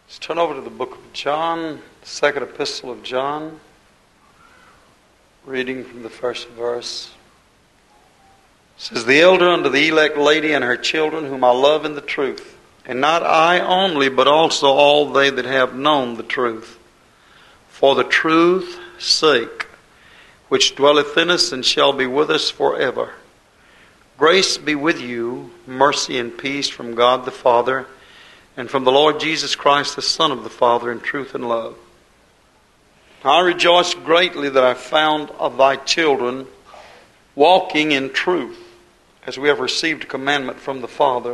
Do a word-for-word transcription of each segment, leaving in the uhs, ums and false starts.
Let's turn over to the book of John, the second epistle of John, reading from the first verse. It says, "The elder unto the elect lady and her children, whom I love in the truth, and not I only, but also all they that have known the truth, for the truth's sake, which dwelleth in us and shall be with us forever. Grace be with you, mercy and peace from God the Father, and from the Lord Jesus Christ, the Son of the Father, in truth and love. I rejoice greatly that I found of thy children walking in truth, as we have received a commandment from the Father.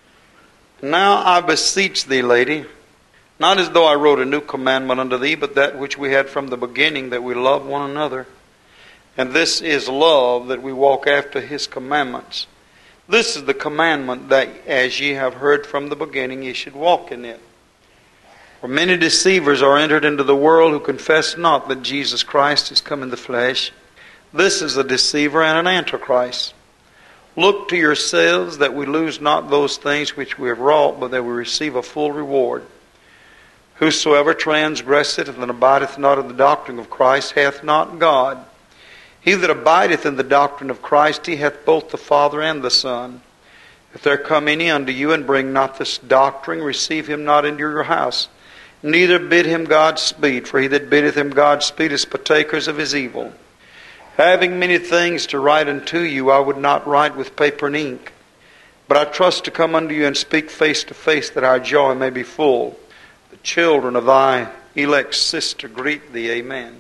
Now I beseech thee, lady, not as though I wrote a new commandment unto thee, but that which we had from the beginning, that we love one another. And this is love, that we walk after his commandments. This is the commandment, that as ye have heard from the beginning, ye should walk in it. For many deceivers are entered into the world, who confess not that Jesus Christ is come in the flesh. This is a deceiver and an antichrist. Look to yourselves, that we lose not those things which we have wrought, but that we receive a full reward. Whosoever transgresseth and abideth not in the doctrine of Christ hath not God. He that abideth in the doctrine of Christ, he hath both the Father and the Son. If there come any unto you and bring not this doctrine, receive him not into your house, neither bid him Godspeed, for he that biddeth him Godspeed is partakers of his evil. Having many things to write unto you, I would not write with paper and ink, but I trust to come unto you and speak face to face, that our joy may be full. The children of thy elect sister greet thee. Amen."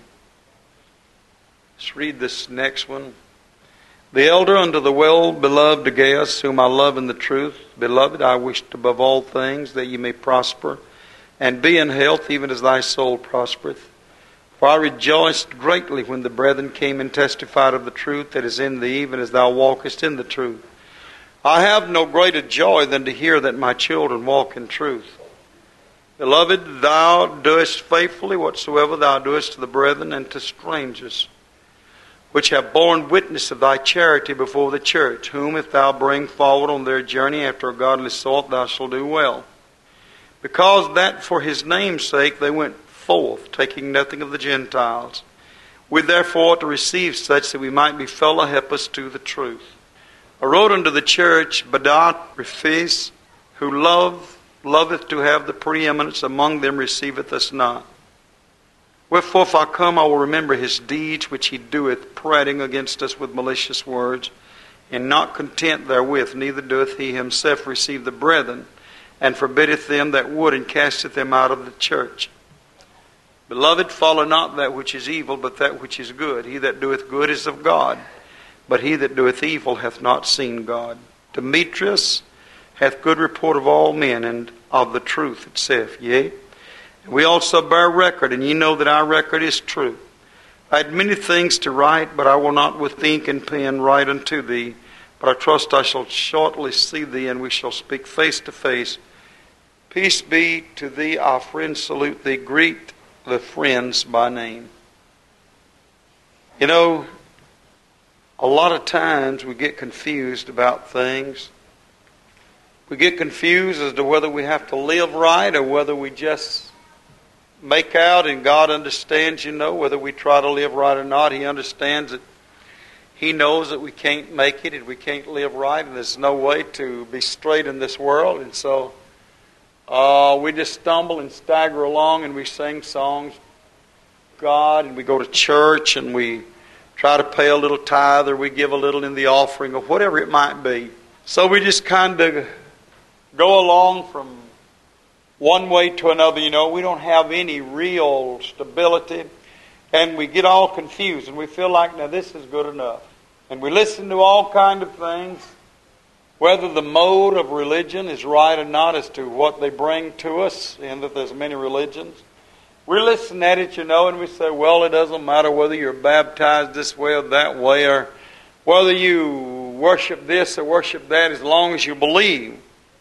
Let's read this next one. "The elder unto the well-beloved Gaius, whom I love in the truth. Beloved, I wish above all things that ye may prosper, and be in health, even as thy soul prospereth. For I rejoiced greatly when the brethren came and testified of the truth that is in thee, even as thou walkest in the truth. I have no greater joy than to hear that my children walk in truth. Beloved, thou doest faithfully whatsoever thou doest to the brethren and to strangers, which have borne witness of thy charity before the church, whom if thou bring forward on their journey after a godly sort, thou shalt do well. Because that for his name's sake they went forth, taking nothing of the Gentiles. We therefore to receive such, that we might be fellow helpers to the truth. I wrote unto the church, Badat who love, loveth to have the preeminence among them, receiveth us not. Wherefore, if I come, I will remember his deeds which he doeth, prating against us with malicious words, and not content therewith, neither doeth he himself receive the brethren, and forbiddeth them that would, and casteth them out of the church. Beloved, follow not that which is evil, but that which is good. He that doeth good is of God, but he that doeth evil hath not seen God. Demetrius hath good report of all men, and of the truth itself. Yea, we also bear record, and ye know that our record is true. I had many things to write, but I will not with ink and pen write unto thee. But I trust I shall shortly see thee, and we shall speak face to face. Peace be to thee. Our friends salute thee. Greet the friends by name." You know, a lot of times we get confused about things. We get confused as to whether we have to live right or whether we just make out, and God understands, you know, whether we try to live right or not. He understands that He knows that we can't make it and we can't live right, and there's no way to be straight in this world. And so uh, we just stumble and stagger along, and we sing songs, God, and we go to church, and we try to pay a little tithe, or we give a little in the offering, or whatever it might be. So we just kind of go along from one way to another. You know, we don't have any real stability, and we get all confused, and we feel like, now this is good enough. And we listen to all kind of things, whether the mode of religion is right or not as to what they bring to us, and that there's many religions. We listen at it, you know, and we say, well, it doesn't matter whether you're baptized this way or that way, or whether you worship this or worship that, as long as you believe.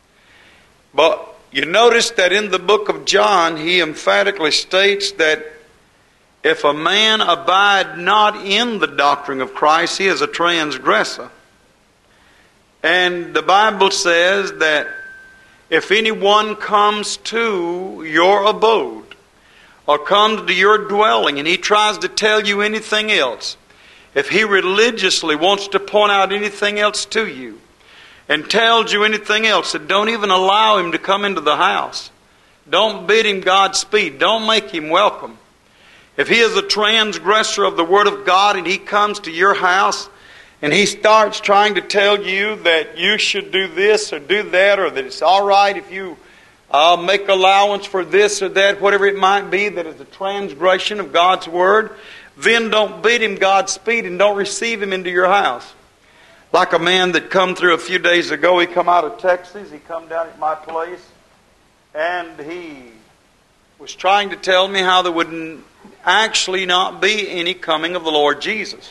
But you notice that in the book of John, he emphatically states that if a man abide not in the doctrine of Christ, he is a transgressor. And the Bible says that if anyone comes to your abode or comes to your dwelling and he tries to tell you anything else, if he religiously wants to point out anything else to you and tells you anything else, then don't even allow him to come into the house. Don't bid him Godspeed. Don't make him welcome. If he is a transgressor of the Word of God and he comes to your house and he starts trying to tell you that you should do this or do that, or that it's all right if you uh, make allowance for this or that, whatever it might be, that is a transgression of God's Word, then don't bid him Godspeed and don't receive him into your house. Like a man that come through a few days ago, he come out of Texas, he come down at my place, and he was trying to tell me how there would actually not be any coming of the Lord Jesus.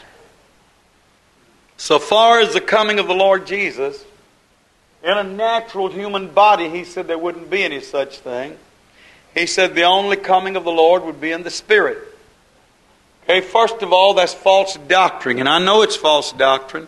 So far as the coming of the Lord Jesus, in a natural human body, he said there wouldn't be any such thing. He said the only coming of the Lord would be in the Spirit. Okay, first of all, that's false doctrine, and I know it's false doctrine.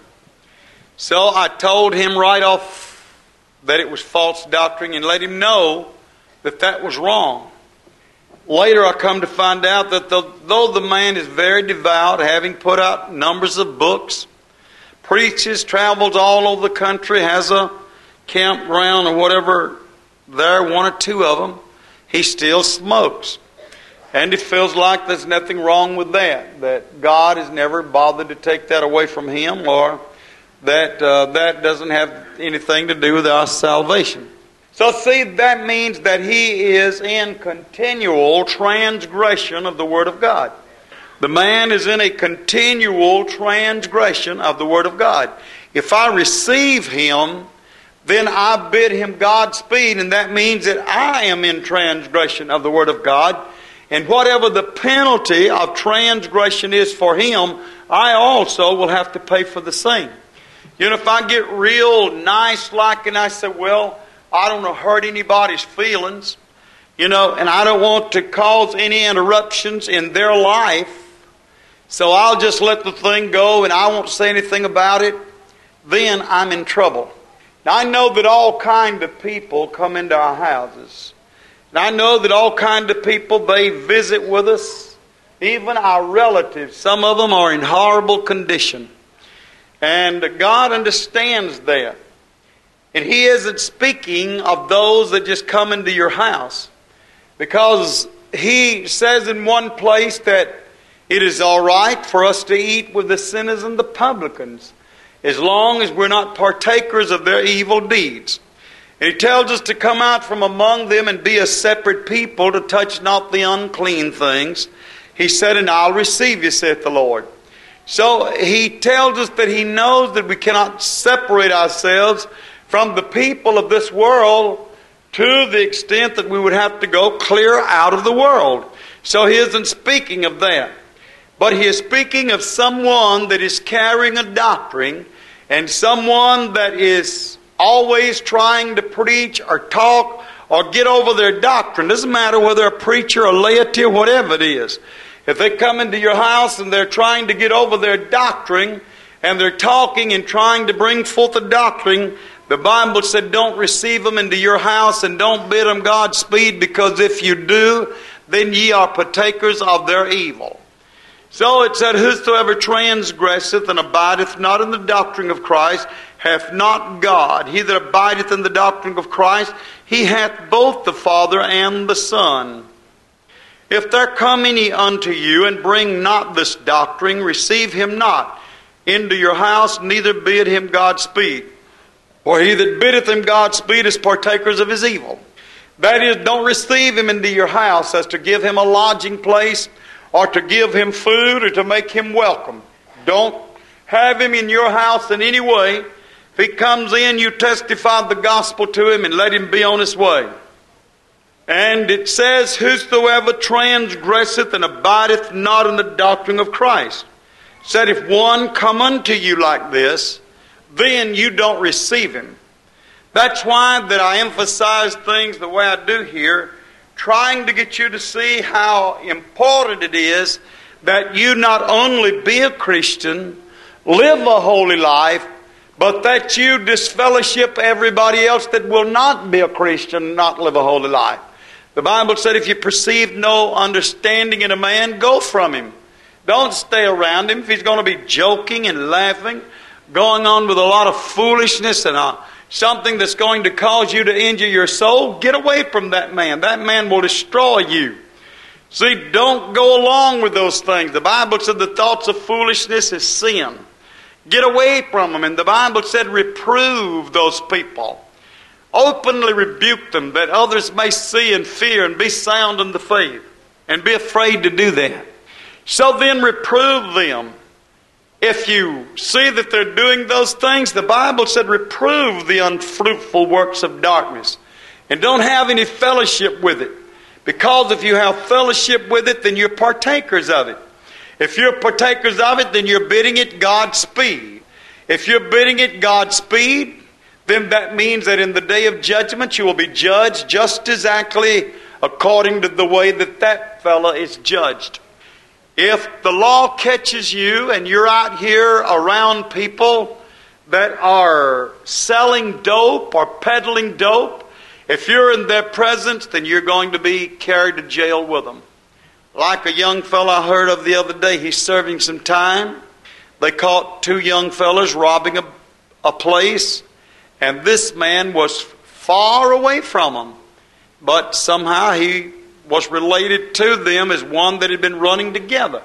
So I told him right off that it was false doctrine and let him know that that was wrong. Later I come to find out that the, though the man is very devout, having put out numbers of books, preaches, travels all over the country, has a campground or whatever there, one or two of them, he still smokes. And he feels like there's nothing wrong with that, that God has never bothered to take that away from him, or that uh, that doesn't have anything to do with our salvation. So see, that means that he is in continual transgression of the Word of God. The man is in a continual transgression of the Word of God. If I receive him, then I bid him Godspeed, and that means that I am in transgression of the Word of God. And whatever the penalty of transgression is for him, I also will have to pay for the same. You know, if I get real nice like and I say, well, I don't want to hurt anybody's feelings, you know, and I don't want to cause any interruptions in their life, so I'll just let the thing go and I won't say anything about it, then I'm in trouble. Now, I know that all kind of people come into our houses. And I know that all kind of people, they visit with us. Even our relatives, some of them are in horrible condition. And God understands that. And He isn't speaking of those that just come into your house. Because He says in one place that it is all right for us to eat with the sinners and the publicans, as long as we're not partakers of their evil deeds. And He tells us to come out from among them and be a separate people, to touch not the unclean things. He said, and I'll receive you, saith the Lord. So He tells us that He knows that we cannot separate ourselves from the people of this world to the extent that we would have to go clear out of the world. So He isn't speaking of that. But He is speaking of someone that is carrying a doctrine, and someone that is always trying to preach or talk or get over their doctrine. Doesn't matter whether a preacher or laity or whatever it is. If they come into your house and they're trying to get over their doctrine, and they're talking and trying to bring forth a doctrine, the Bible said don't receive them into your house and don't bid them Godspeed, because if you do, then ye are partakers of their evil. So it said, whosoever transgresseth and abideth not in the doctrine of Christ hath not God. He that abideth in the doctrine of Christ, he hath both the Father and the Son. If there come any unto you and bring not this doctrine, receive him not into your house, neither bid him Godspeed. For he that biddeth him Godspeed is partakers of his evil. That is, don't receive him into your house as to give him a lodging place, or to give him food, or to make him welcome. Don't have him in your house in any way. If he comes in, you testify the gospel to him and let him be on his way. And it says, whosoever transgresseth and abideth not in the doctrine of Christ. It said, if one come unto you like this, then you don't receive him. That's why that I emphasize things the way I do here, trying to get you to see how important it is that you not only be a Christian, live a holy life, but that you disfellowship everybody else that will not be a Christian, not live a holy life. The Bible said if you perceive no understanding in a man, go from him. Don't stay around him. If he's going to be joking and laughing, going on with a lot of foolishness and uh, something that's going to cause you to injure your soul, get away from that man. That man will destroy you. See, don't go along with those things. The Bible said the thoughts of foolishness is sin. Get away from them. And the Bible said reprove those people. Openly rebuke them that others may see and fear and be sound in the faith and be afraid to do that. So then reprove them. If you see that they're doing those things, the Bible said reprove the unfruitful works of darkness and don't have any fellowship with it. Because if you have fellowship with it, then you're partakers of it. If you're partakers of it, then you're bidding it Godspeed. If you're bidding it Godspeed, then that means that in the day of judgment you will be judged just exactly according to the way that that fella is judged. If the law catches you and you're out here around people that are selling dope or peddling dope, if you're in their presence, then you're going to be carried to jail with them. Like a young fellow I heard of the other day, he's serving some time. They caught two young fellas robbing a, a place, and this man was far away from them. But somehow he was related to them as one that had been running together.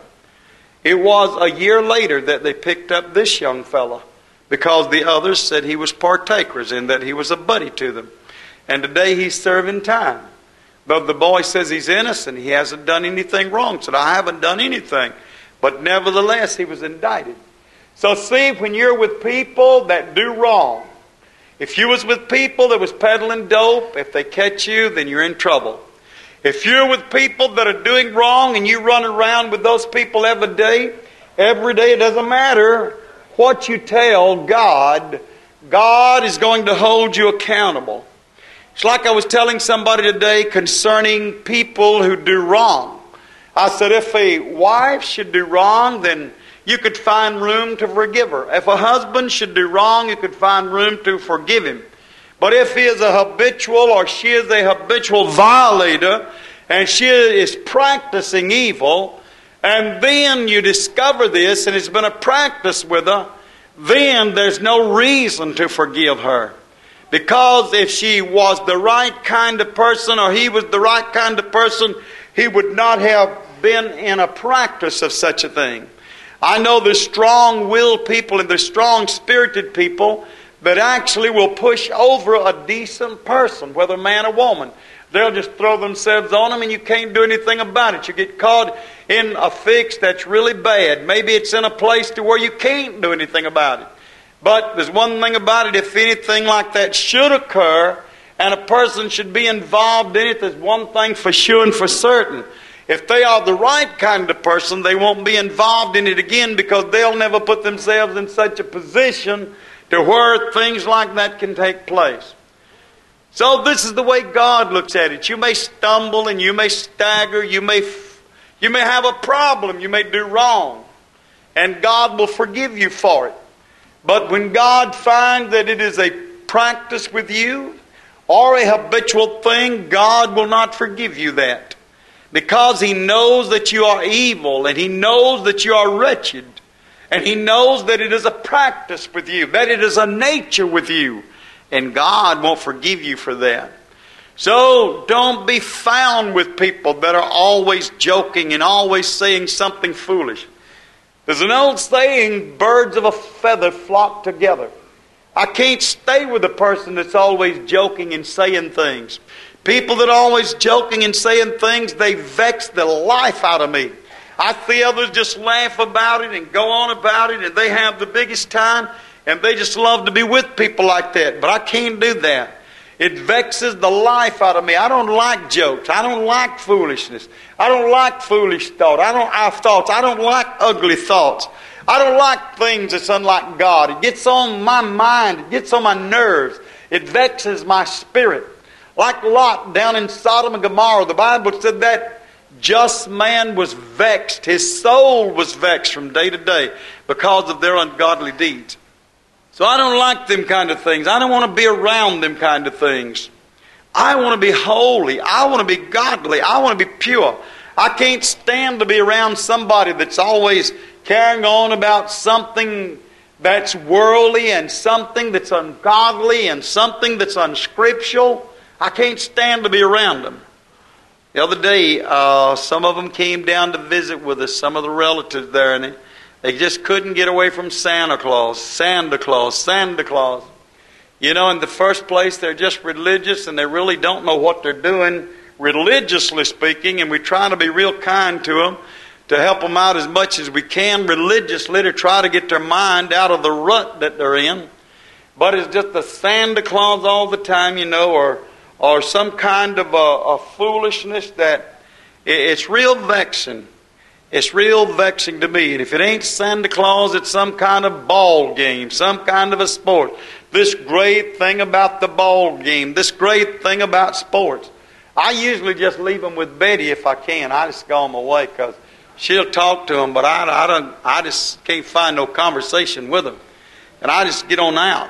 It was a year later that they picked up this young fellow because the others said he was partakers and that he was a buddy to them. And today he's serving time. But the boy says he's innocent. He hasn't done anything wrong. Said, I haven't done anything. But nevertheless, he was indicted. So see, when you're with people that do wrong, if you was with people that was peddling dope, if they catch you, then you're in trouble. If you're with people that are doing wrong and you run around with those people every day, every day, it doesn't matter what you tell God, God is going to hold you accountable. It's like I was telling somebody today concerning people who do wrong. I said if a wife should do wrong, then you could find room to forgive her. If a husband should do wrong, you could find room to forgive him. But if he is a habitual or she is a habitual violator and she is practicing evil, and then you discover this and it's been a practice with her, then there's no reason to forgive her. Because if she was the right kind of person or he was the right kind of person, he would not have been in a practice of such a thing. I know there's strong-willed people and there's strong-spirited people that actually will push over a decent person, whether man or woman. They'll just throw themselves on them and you can't do anything about it. You get caught in a fix that's really bad. Maybe it's in a place to where you can't do anything about it. But there's one thing about it, if anything like that should occur and a person should be involved in it, there's one thing for sure and for certain. If they are the right kind of person, they won't be involved in it again because they'll never put themselves in such a position to where things like that can take place. So this is the way God looks at it. You may stumble and you may stagger, you may, you may have a problem, you may do wrong, and God will forgive you for it. But when God finds that it is a practice with you or a habitual thing, God will not forgive you that. Because He knows that you are evil and He knows that you are wretched. And He knows that it is a practice with you, that it is a nature with you. And God won't forgive you for that. So don't be found with people that are always joking and always saying something foolish. There's an old saying, birds of a feather flock together. I can't stay with a person that's always joking and saying things. People that are always joking and saying things, they vex the life out of me. I see others just laugh about it and go on about it, and they have the biggest time, and they just love to be with people like that. But I can't do that. It vexes the life out of me. I don't like jokes. I don't like foolishness. I don't like foolish thought. I don't have thoughts. I don't like ugly thoughts. I don't like things that's unlike God. It gets on my mind. It gets on my nerves. It vexes my spirit. Like Lot down in Sodom and Gomorrah, the Bible said that just man was vexed. His soul was vexed from day to day because of their ungodly deeds. So I don't like them kind of things. I don't want to be around them kind of things. I want to be holy. I want to be godly. I want to be pure. I can't stand to be around somebody that's always carrying on about something that's worldly and something that's ungodly and something that's unscriptural. I can't stand to be around them. The other day, uh, some of them came down to visit with us, some of the relatives there, and they, they just couldn't get away from Santa Claus, Santa Claus, Santa Claus. You know, in the first place, they're just religious and they really don't know what they're doing, religiously speaking, and we try to be real kind to them to help them out as much as we can religiously to try to get their mind out of the rut that they're in. But it's just the Santa Claus all the time, you know, or or some kind of a, a foolishness that it's real vexing. It's real vexing to me. And if it ain't Santa Claus, it's some kind of ball game, some kind of a sport. This great thing about the ball game, this great thing about sports. I usually just leave them with Betty if I can. I just go them away because she'll talk to them, but I, I, don't, I just can't find no conversation with them. And I just get on out.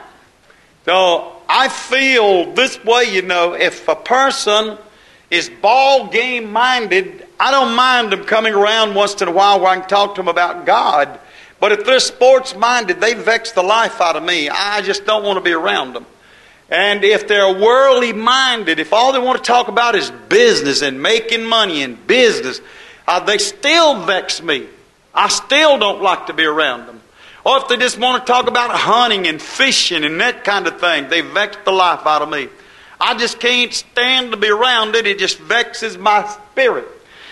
So I feel this way, you know, if a person is ball game minded, I don't mind them coming around once in a while where I can talk to them about God. But if they're sports minded, they vex the life out of me. I just don't want to be around them. And if they're worldly minded, if all they want to talk about is business and making money and business, uh, they still vex me. I still don't like to be around them. Or if they just want to talk about hunting and fishing and that kind of thing, they vex the life out of me. I just can't stand to be around it. It just vexes my spirit.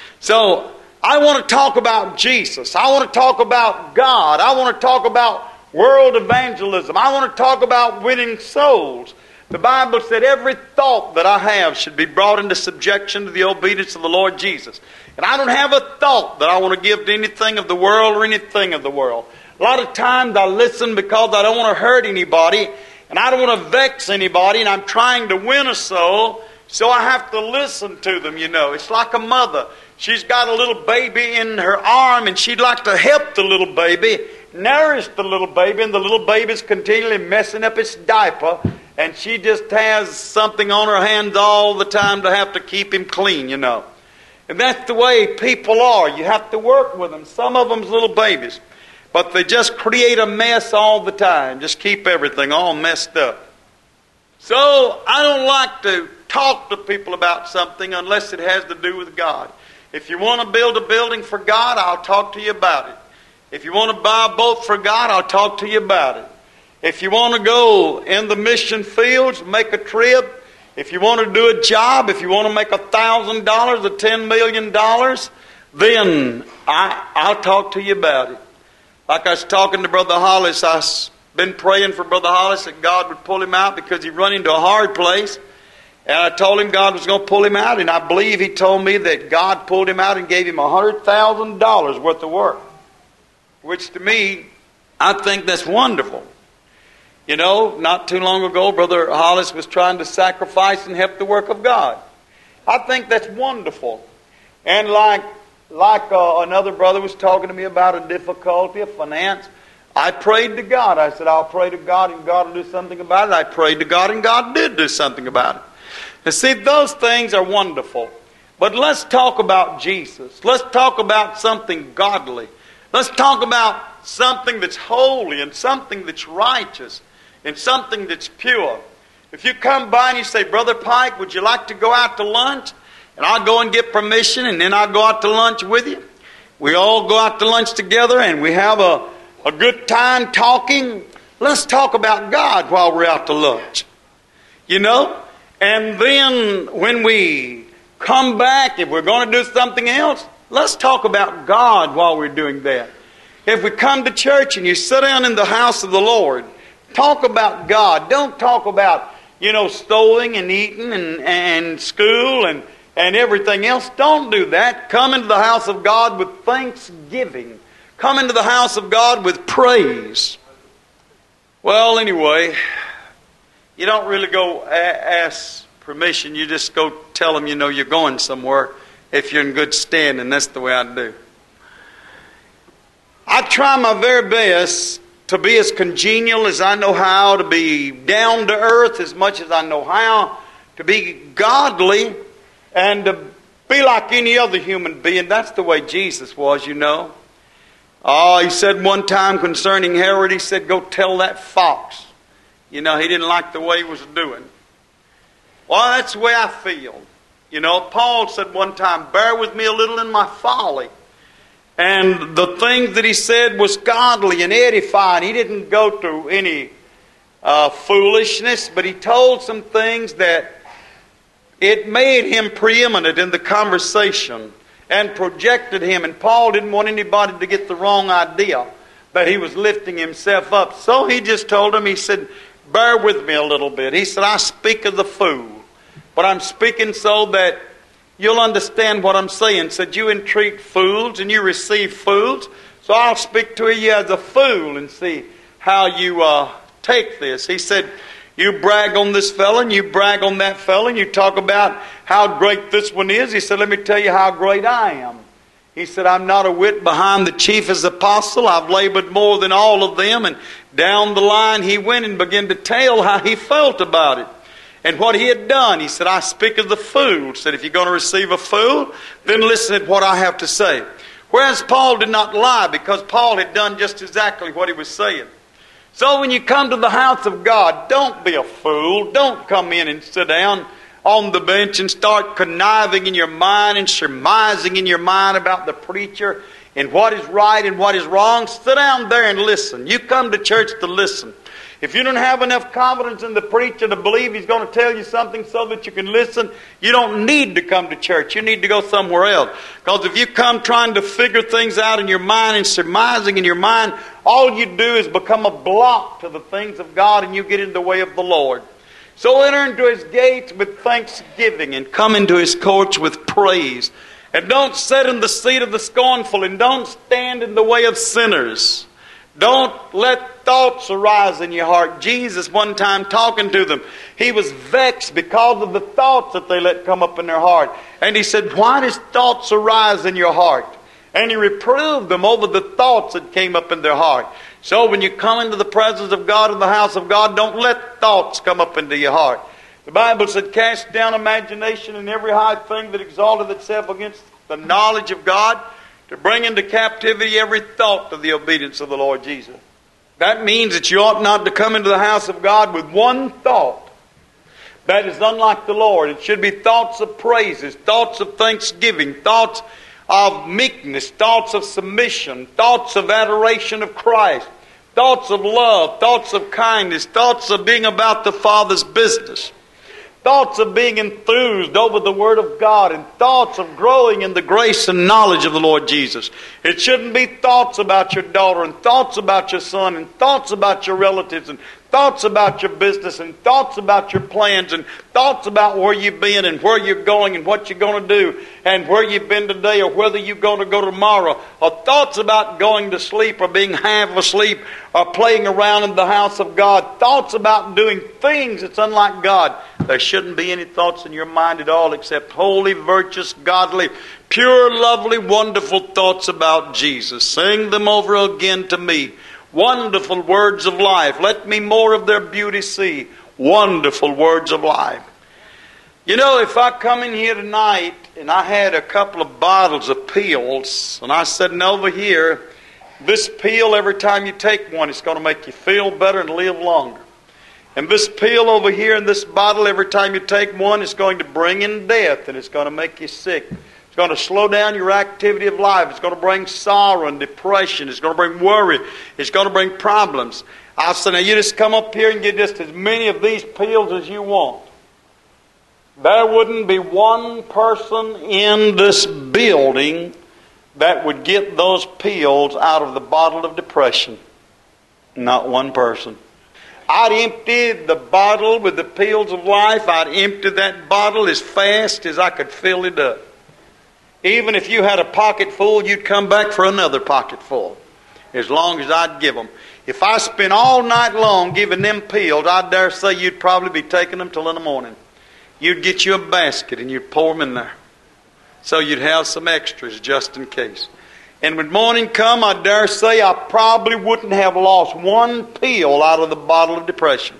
So I want to talk about Jesus. I want to talk about God. I want to talk about world evangelism. I want to talk about winning souls. The Bible said every thought that I have should be brought into subjection to the obedience of the Lord Jesus. And I don't have a thought that I want to give to anything of the world or anything of the world. A lot of times I listen because I don't want to hurt anybody and I don't want to vex anybody, and I'm trying to win a soul, so I have to listen to them, you know. It's like a mother. She's got a little baby in her arm and she'd like to help the little baby, nourish the little baby, and the little baby's continually messing up its diaper, and she just has something on her hands all the time to have to keep him clean, you know. And that's the way people are. You have to work with them. Some of them's little babies. But they just create a mess all the time. Just keep everything all messed up. So I don't like to talk to people about something unless it has to do with God. If you want to build a building for God, I'll talk to you about it. If you want to buy a boat for God, I'll talk to you about it. If you want to go in the mission fields, make a trip. If you want to do a job, if you want to make a thousand dollars or ten million dollars, then I, I'll talk to you about it. Like I was talking to Brother Hollis, I've been praying for Brother Hollis that God would pull him out because he run into a hard place. And I told him God was going to pull him out, and I believe he told me that God pulled him out and gave him one hundred thousand dollars worth of work. Which to me, I think that's wonderful. You know, not too long ago, Brother Hollis was trying to sacrifice and help the work of God. I think that's wonderful. And like like uh, another brother was talking to me about a difficulty of finance, I prayed to God. I said, I'll pray to God and God will do something about it. I prayed to God and God did do something about it. And see, those things are wonderful. But let's talk about Jesus. Let's talk about something godly. Let's talk about something that's holy and something that's righteous and something that's pure. If you come by and you say, Brother Pike, would you like to go out to lunch? And I'll go and get permission, and then I'll go out to lunch with you. We all go out to lunch together, and we have a, a good time talking. Let's talk about God while we're out to lunch. You know? And then when we come back, if we're going to do something else, let's talk about God while we're doing that. If we come to church and you sit down in the house of the Lord, talk about God. Don't talk about, you know, stowing and eating and, and school and, and everything else. Don't do that. Come into the house of God with thanksgiving. Come into the house of God with praise. Well, anyway, you don't really go a- ask permission. You just go tell them, you know, you're going somewhere if you're in good standing. That's the way I do. I try my very best to be as congenial as I know how, to be down to earth as much as I know how, to be godly, and to be like any other human being. That's the way Jesus was, you know. Oh, he said one time concerning Herod, he said, go tell that fox. You know, he didn't like the way he was doing. Well, that's the way I feel. You know, Paul said one time, bear with me a little in my folly. And the thing that he said was godly and edifying. He didn't go to any uh, foolishness, but he told some things that it made him preeminent in the conversation and projected him. And Paul didn't want anybody to get the wrong idea that he was lifting himself up. So he just told him, he said, bear with me a little bit. He said, I speak of the fool. But I'm speaking so that you'll understand what I'm saying. He said, you entreat fools and you receive fools. So I'll speak to you as a fool and see how you uh, take this. He said, you brag on this fellow and you brag on that fellow and you talk about how great this one is. He said, let me tell you how great I am. He said, I'm not a whit behind the chiefest apostle. I've labored more than all of them. And down the line he went and began to tell how he felt about it and what he had done. He said, I speak of the fool. He said, if you're going to receive a fool, then listen to what I have to say. Whereas Paul did not lie, because Paul had done just exactly what he was saying. So when you come to the house of God, don't be a fool. Don't come in and sit down on the bench and start conniving in your mind and surmising in your mind about the preacher and what is right and what is wrong. Sit down there and listen. You come to church to listen. If you don't have enough confidence in the preacher to believe he's going to tell you something so that you can listen, you don't need to come to church. You need to go somewhere else. Because if you come trying to figure things out in your mind and surmising in your mind, all you do is become a block to the things of God and you get in the way of the Lord. So enter into His gates with thanksgiving and come into His courts with praise. And don't sit in the seat of the scornful and don't stand in the way of sinners. Don't let thoughts arise in your heart. Jesus, one time talking to them, He was vexed because of the thoughts that they let come up in their heart. And He said, why does thoughts arise in your heart? And He reproved them over the thoughts that came up in their heart. So when you come into the presence of God in the house of God, don't let thoughts come up into your heart. The Bible said, cast down imagination and every high thing that exalteth itself against the knowledge of God, to bring into captivity every thought to the obedience of the Lord Jesus. That means that you ought not to come into the house of God with one thought that is unlike the Lord. It should be thoughts of praises, thoughts of thanksgiving, thoughts of meekness, thoughts of submission, thoughts of adoration of Christ, thoughts of love, thoughts of kindness, thoughts of being about the Father's business. Thoughts of being enthused over the Word of God, and thoughts of growing in the grace and knowledge of the Lord Jesus. It shouldn't be thoughts about your daughter, and thoughts about your son, and thoughts about your relatives, and thoughts about your business, and thoughts about your plans, and thoughts about where you've been, and where you're going, and what you're going to do, and where you've been today, or whether you're going to go tomorrow, or thoughts about going to sleep, or being half asleep, or playing around in the house of God. Thoughts about doing things that's unlike God. There shouldn't be any thoughts in your mind at all except holy, virtuous, godly, pure, lovely, wonderful thoughts about Jesus. Sing them over again to me. Wonderful words of life. Let me more of their beauty see. Wonderful words of life. You know, if I come in here tonight and I had a couple of bottles of pills and I said, and over here, this pill, every time you take one, it's going to make you feel better and live longer. And this pill over here in this bottle, every time you take one, it's going to bring in death and it's going to make you sick. It's going to slow down your activity of life. It's going to bring sorrow and depression. It's going to bring worry. It's going to bring problems. I said, now you just come up here and get just as many of these pills as you want. There wouldn't be one person in this building that would get those pills out of the bottle of depression. Not one person. I'd empty the bottle with the pills of life. I'd empty that bottle as fast as I could fill it up. Even if you had a pocket full, you'd come back for another pocket full, as long as I'd give them. If I spent all night long giving them pills, I dare say you'd probably be taking them till in the morning. You'd get you a basket and you'd pour them in there. So you'd have some extras just in case. And when morning come, I dare say I probably wouldn't have lost one pill out of the bottle of depression.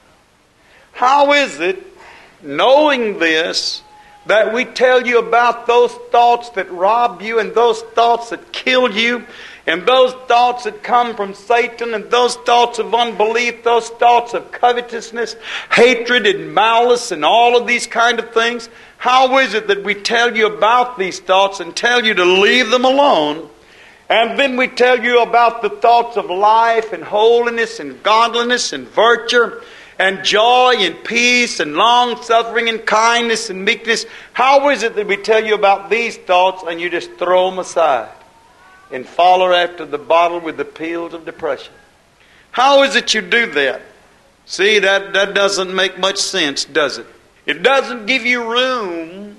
How is it, knowing this, that we tell you about those thoughts that rob you and those thoughts that kill you and those thoughts that come from Satan and those thoughts of unbelief, those thoughts of covetousness, hatred and malice and all of these kind of things? How is it that we tell you about these thoughts and tell you to leave them alone? And then we tell you about the thoughts of life and holiness and godliness and virtue and joy and peace and long-suffering and kindness and meekness. How is it that we tell you about these thoughts and you just throw them aside and follow after the bottle with the pills of depression? How is it you do that? See, that, that doesn't make much sense, does it? It doesn't give you room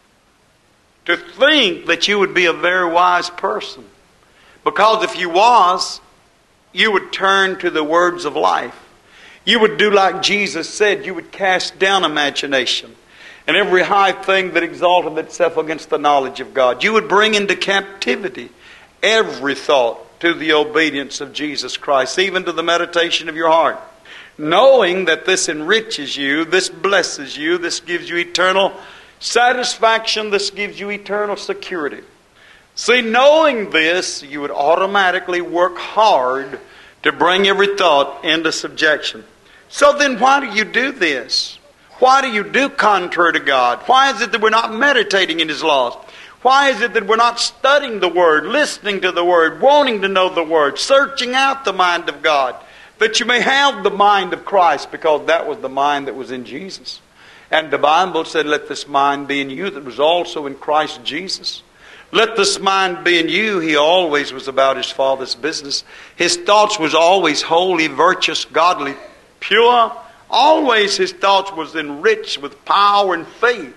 to think that you would be a very wise person. Because if you was, you would turn to the words of life. You would do like Jesus said. You would cast down imagination and every high thing that exalted itself against the knowledge of God. You would bring into captivity every thought to the obedience of Jesus Christ, even to the meditation of your heart. Knowing that this enriches you, this blesses you, this gives you eternal satisfaction, this gives you eternal security. See, knowing this, you would automatically work hard to bring every thought into subjection. So then why do you do this? Why do you do contrary to God? Why is it that we're not meditating in His laws? Why is it that we're not studying the Word, listening to the Word, wanting to know the Word, searching out the mind of God, that you may have the mind of Christ, because that was the mind that was in Jesus. And the Bible said, let this mind be in you that was also in Christ Jesus. Let this mind be in you. He always was about His Father's business. His thoughts was always holy, virtuous, godly, pure. Always His thoughts was enriched with power and faith,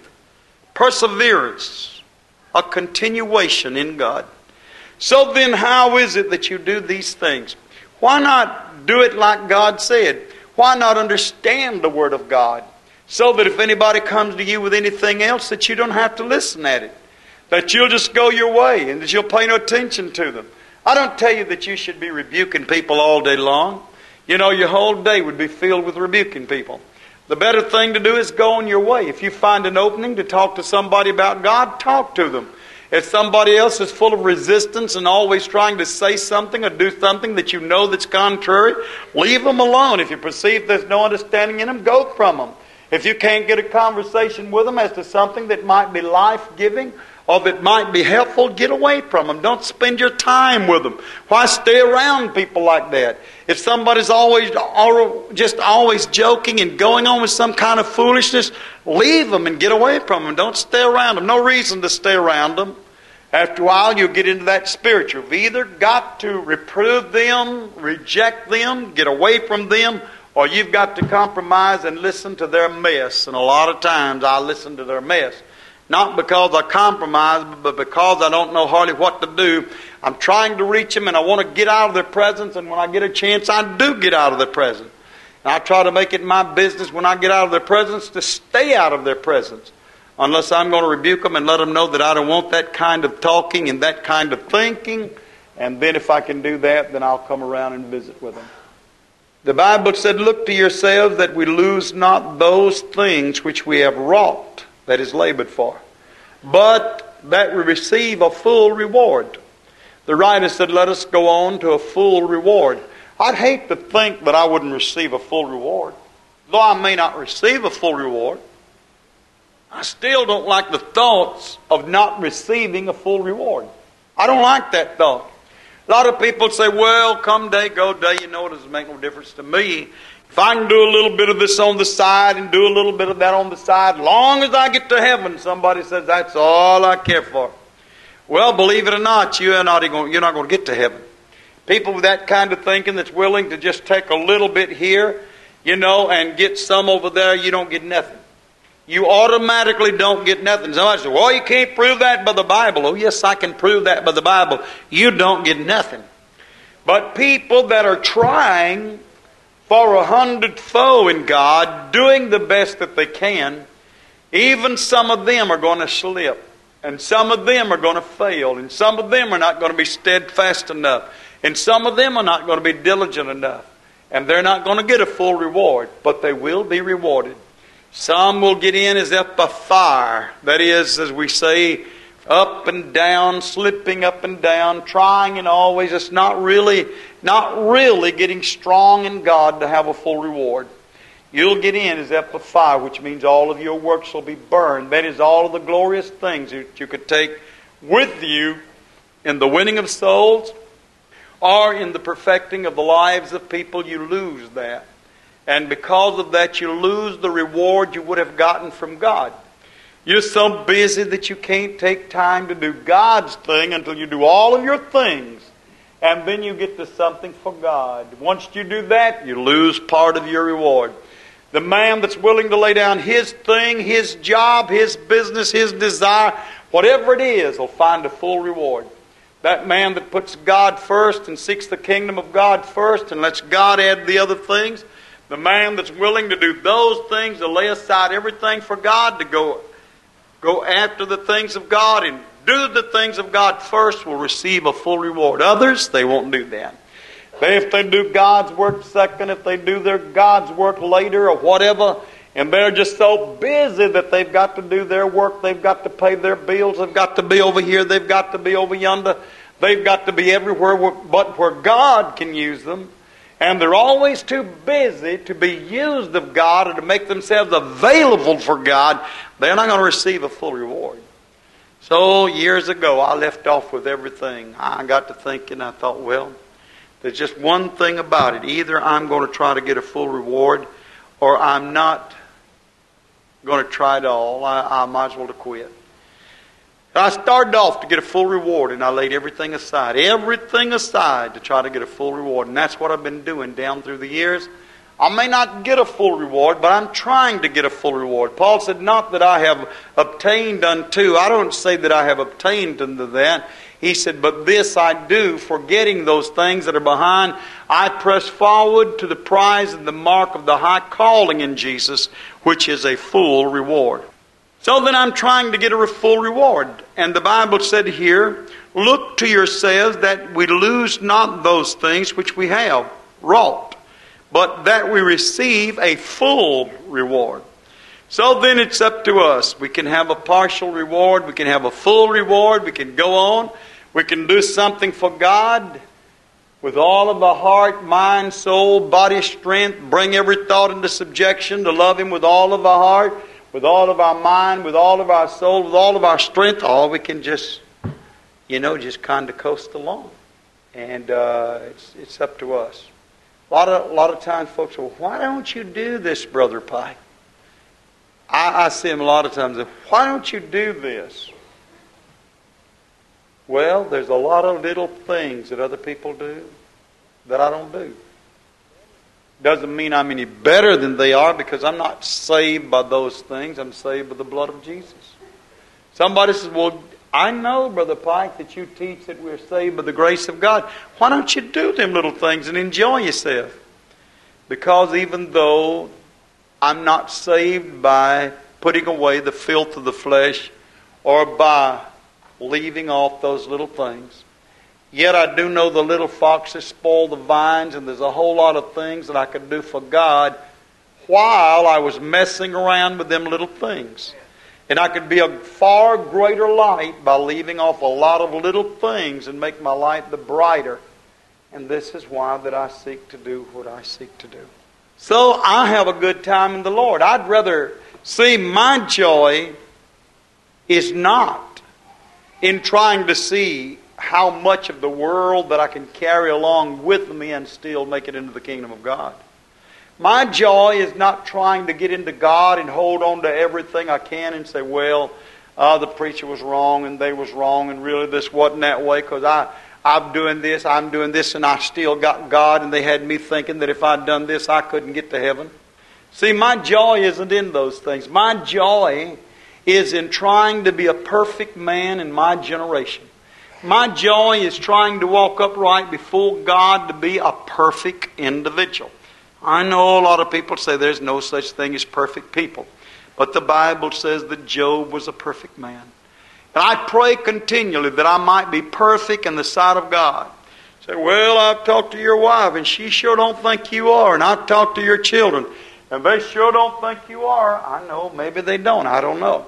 perseverance, a continuation in God. So then how is it that you do these things? Why not do it like God said? Why not understand the Word of God? So that if anybody comes to you with anything else, that you don't have to listen at it. That you'll just go your way and that you'll pay no attention to them. I don't tell you that you should be rebuking people all day long. You know, your whole day would be filled with rebuking people. The better thing to do is go on your way. If you find an opening to talk to somebody about God, talk to them. If somebody else is full of resistance and always trying to say something or do something that you know that's contrary, leave them alone. If you perceive there's no understanding in them, go from them. If you can't get a conversation with them as to something that might be life-giving or that might be helpful, get away from them. Don't spend your time with them. Why stay around people like that? If somebody's always just always joking and going on with some kind of foolishness, leave them and get away from them. Don't stay around them. No reason to stay around them. After a while, you'll get into that spirit. You've either got to reprove them, reject them, get away from them, or you've got to compromise and listen to their mess. And a lot of times I listen to their mess. Not because I compromise, but because I don't know hardly what to do. I'm trying to reach them and I want to get out of their presence. And when I get a chance, I do get out of their presence. And I try to make it my business when I get out of their presence to stay out of their presence. Unless I'm going to rebuke them and let them know that I don't want that kind of talking and that kind of thinking. And then if I can do that, then I'll come around and visit with them. The Bible said, look to yourselves that we lose not those things which we have wrought, that is labored for, but that we receive a full reward. The writer said, let us go on to a full reward. I'd hate to think that I wouldn't receive a full reward. Though I may not receive a full reward, I still don't like the thoughts of not receiving a full reward. I don't like that thought. A lot of people say, well, come day, go day, you know, it doesn't make no difference to me. If I can do a little bit of this on the side and do a little bit of that on the side, long as I get to heaven, somebody says, that's all I care for. Well, believe it or not, you're not going, you're not going to get to heaven. People with that kind of thinking that's willing to just take a little bit here, you know, and get some over there, you don't get nothing. You automatically don't get nothing. Somebody says, well, you can't prove that by the Bible. Oh, yes, I can prove that by the Bible. You don't get nothing. But people that are trying for a hundredfold in God, doing the best that they can, even some of them are going to slip. And some of them are going to fail. And some of them are not going to be steadfast enough. And some of them are not going to be diligent enough. And they're not going to get a full reward. But they will be rewarded. Some will get in as if by fire. That is, as we say, up and down, slipping up and down, trying and always. It's not really, not really getting strong in God to have a full reward. You'll get in as if by fire, which means all of your works will be burned. That is, all of the glorious things that you could take with you in the winning of souls or in the perfecting of the lives of people. You lose that. And because of that, you lose the reward you would have gotten from God. You're so busy that you can't take time to do God's thing until you do all of your things. And then you get to something for God. Once you do that, you lose part of your reward. The man that's willing to lay down his thing, his job, his business, his desire, whatever it is, will find a full reward. That man that puts God first and seeks the kingdom of God first and lets God add the other things, the man that's willing to do those things, to lay aside everything for God, to go, go after the things of God and do the things of God first, will receive a full reward. Others, they won't do that. They, if they do God's work second, if they do their God's work later or whatever, and they're just so busy that they've got to do their work, they've got to pay their bills, they've got to be over here, they've got to be over yonder, they've got to be everywhere but where God can use them. And they're always too busy to be used of God or to make themselves available for God. They're not going to receive a full reward. So years ago, I left off with everything. I got to thinking, I thought, well, there's just one thing about it. Either I'm going to try to get a full reward, or I'm not going to try at all. I, I might as well to quit. I started off to get a full reward, and I laid everything aside. Everything aside to try to get a full reward. And that's what I've been doing down through the years. I may not get a full reward, but I'm trying to get a full reward. Paul said, not that I have obtained unto. I don't say that I have obtained unto that. He said, but this I do, forgetting those things that are behind. I press forward to the prize and the mark of the high calling in Jesus, which is a full reward. So then I'm trying to get a full reward. And the Bible said here, look to yourselves that we lose not those things which we have wrought, but that we receive a full reward. So then it's up to us. We can have a partial reward. We can have a full reward. We can go on. We can do something for God with all of our heart, mind, soul, body, strength. Bring every thought into subjection to love Him with all of our heart, with all of our mind, with all of our soul, with all of our strength. Or we can just, you know, just kind of coast along. And uh, it's it's up to us. A lot of, a lot of times folks say, well, why don't you do this, Brother Pike? I, I see them a lot of times. Why don't you do this? Well, there's a lot of little things that other people do that I don't do. Doesn't mean I'm any better than they are, because I'm not saved by those things. I'm saved by the blood of Jesus. Somebody says, well, I know, Brother Pike, that you teach that we're saved by the grace of God. Why don't you do them little things and enjoy yourself? Because even though I'm not saved by putting away the filth of the flesh or by leaving off those little things, yet I do know the little foxes spoil the vines, and there's a whole lot of things that I could do for God while I was messing around with them little things. And I could be a far greater light by leaving off a lot of little things and make my light the brighter. And this is why that I seek to do what I seek to do. So I have a good time in the Lord. I'd rather see my joy is not in trying to see how much of the world that I can carry along with me and still make it into the kingdom of God. My joy is not trying to get into God and hold on to everything I can and say, well, uh, the preacher was wrong and they was wrong and really this wasn't that way because I, I'm doing this, I'm doing this, and I still got God, and they had me thinking that if I'd done this, I couldn't get to heaven. See, my joy isn't in those things. My joy is in trying to be a perfect man in my generation. My joy is trying to walk upright before God to be a perfect individual. I know a lot of people say there's no such thing as perfect people. But the Bible says that Job was a perfect man. And I pray continually that I might be perfect in the sight of God. Say, well, I've talked to your wife and she sure don't think you are. And I've talked to your children and they sure don't think you are. I know, maybe they don't. I don't know.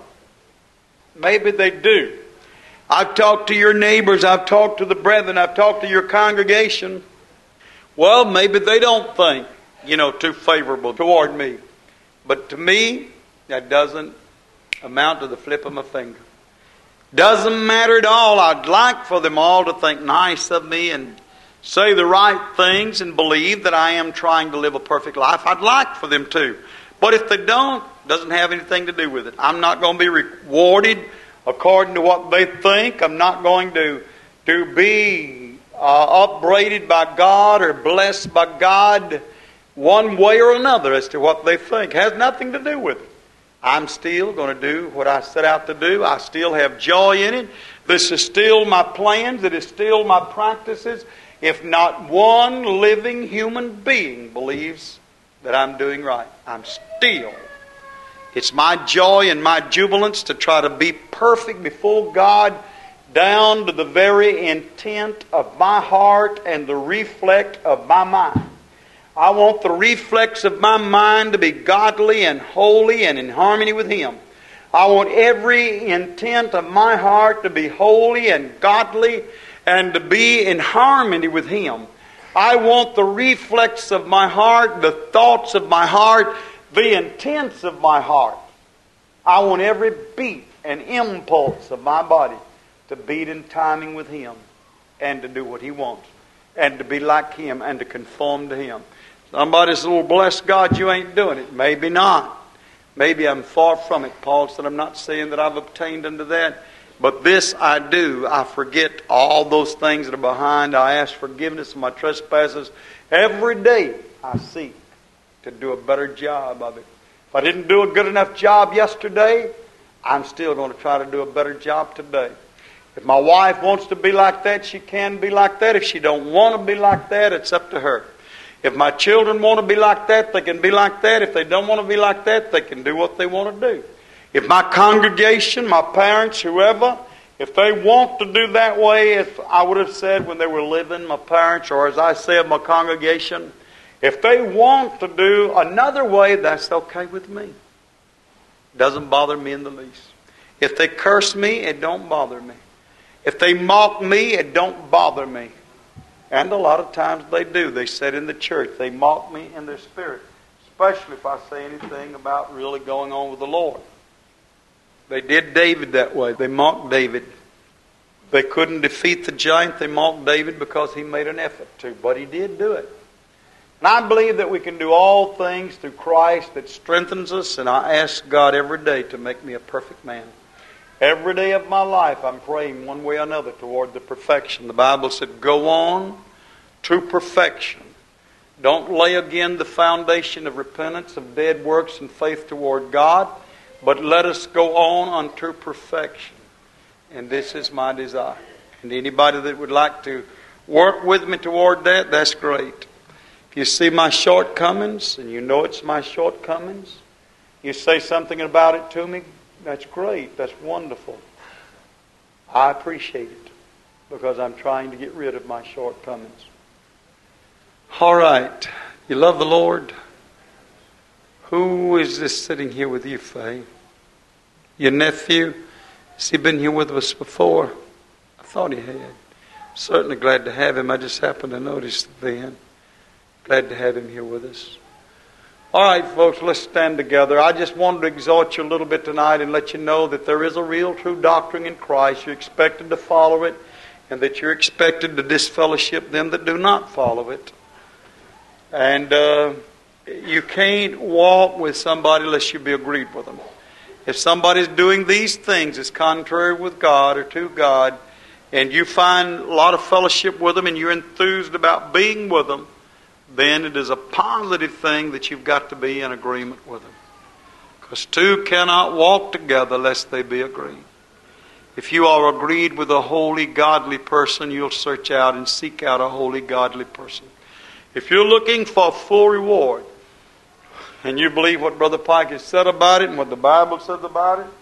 Maybe they do. I've talked to your neighbors. I've talked to the brethren. I've talked to your congregation. Well, maybe they don't think, you know, too favorable toward me. But to me, that doesn't amount to the flip of my finger. Doesn't matter at all. I'd like for them all to think nice of me and say the right things and believe that I am trying to live a perfect life. I'd like for them to. But if they don't, it doesn't have anything to do with it. I'm not going to be rewarded according to what they think. I'm not going to, to be uh, upbraided by God or blessed by God one way or another as to what they think. It has nothing to do with it. I'm still going to do what I set out to do. I still have joy in it. This is still my plans. It is still my practices. If not one living human being believes that I'm doing right, I'm still. It's my joy and my jubilance to try to be perfect before God down to the very intent of my heart and the reflect of my mind. I want the reflex of my mind to be godly and holy and in harmony with Him. I want every intent of my heart to be holy and godly and to be in harmony with Him. I want the reflex of my heart, the thoughts of my heart, the intents of my heart. I want every beat and impulse of my body to beat in timing with Him and to do what He wants and to be like Him and to conform to Him. Somebody says, well, bless God, you ain't doing it. Maybe not. Maybe I'm far from it. Paul said, I'm not saying that I've obtained unto that. But this I do. I forget all those things that are behind. I ask forgiveness of my trespasses. Every day I seek to do a better job of it. If I didn't do a good enough job yesterday, I'm still going to try to do a better job today. If my wife wants to be like that, she can be like that. If she don't want to be like that, it's up to her. If my children want to be like that, they can be like that. If they don't want to be like that, they can do what they want to do. If my congregation, my parents, whoever, if they want to do that way, if I would have said when they were living, my parents, or as I say of my congregation, if they want to do another way, that's okay with me. It doesn't bother me in the least. If they curse me, it don't bother me. If they mock me, it don't bother me. And a lot of times they do. They sit in the church. They mock me in their spirit. Especially if I say anything about really going on with the Lord. They did David that way. They mocked David. They couldn't defeat the giant. They mocked David because he made an effort to. But he did do it. And I believe that we can do all things through Christ that strengthens us. And I ask God every day to make me a perfect man. Every day of my life I'm praying one way or another toward the perfection. The Bible said, go on to perfection. Don't lay again the foundation of repentance, of dead works and faith toward God, but let us go on unto perfection. And this is my desire. And anybody that would like to work with me toward that, that's great. If you see my shortcomings, and you know it's my shortcomings, you say something about it to me, that's great. That's wonderful. I appreciate it because I'm trying to get rid of my shortcomings. All right. You love the Lord? Who is this sitting here with you, Faye? Your nephew? Has he been here with us before? I thought he had. Certainly glad to have him. I just happened to notice then. Glad to have him here with us. All right, folks, let's stand together. I just wanted to exhort you a little bit tonight and let you know that there is a real true doctrine in Christ. You're expected to follow it, and that you're expected to disfellowship them that do not follow it. And uh, you can't walk with somebody unless you be agreed with them. If somebody's doing these things that's contrary with God or to God, and you find a lot of fellowship with them and you're enthused about being with them, then it is a positive thing that you've got to be in agreement with them. Because two cannot walk together lest they be agreed. If you are agreed with a holy, godly person, you'll search out and seek out a holy, godly person. If you're looking for full reward, and you believe what Brother Pike has said about it and what the Bible says about it,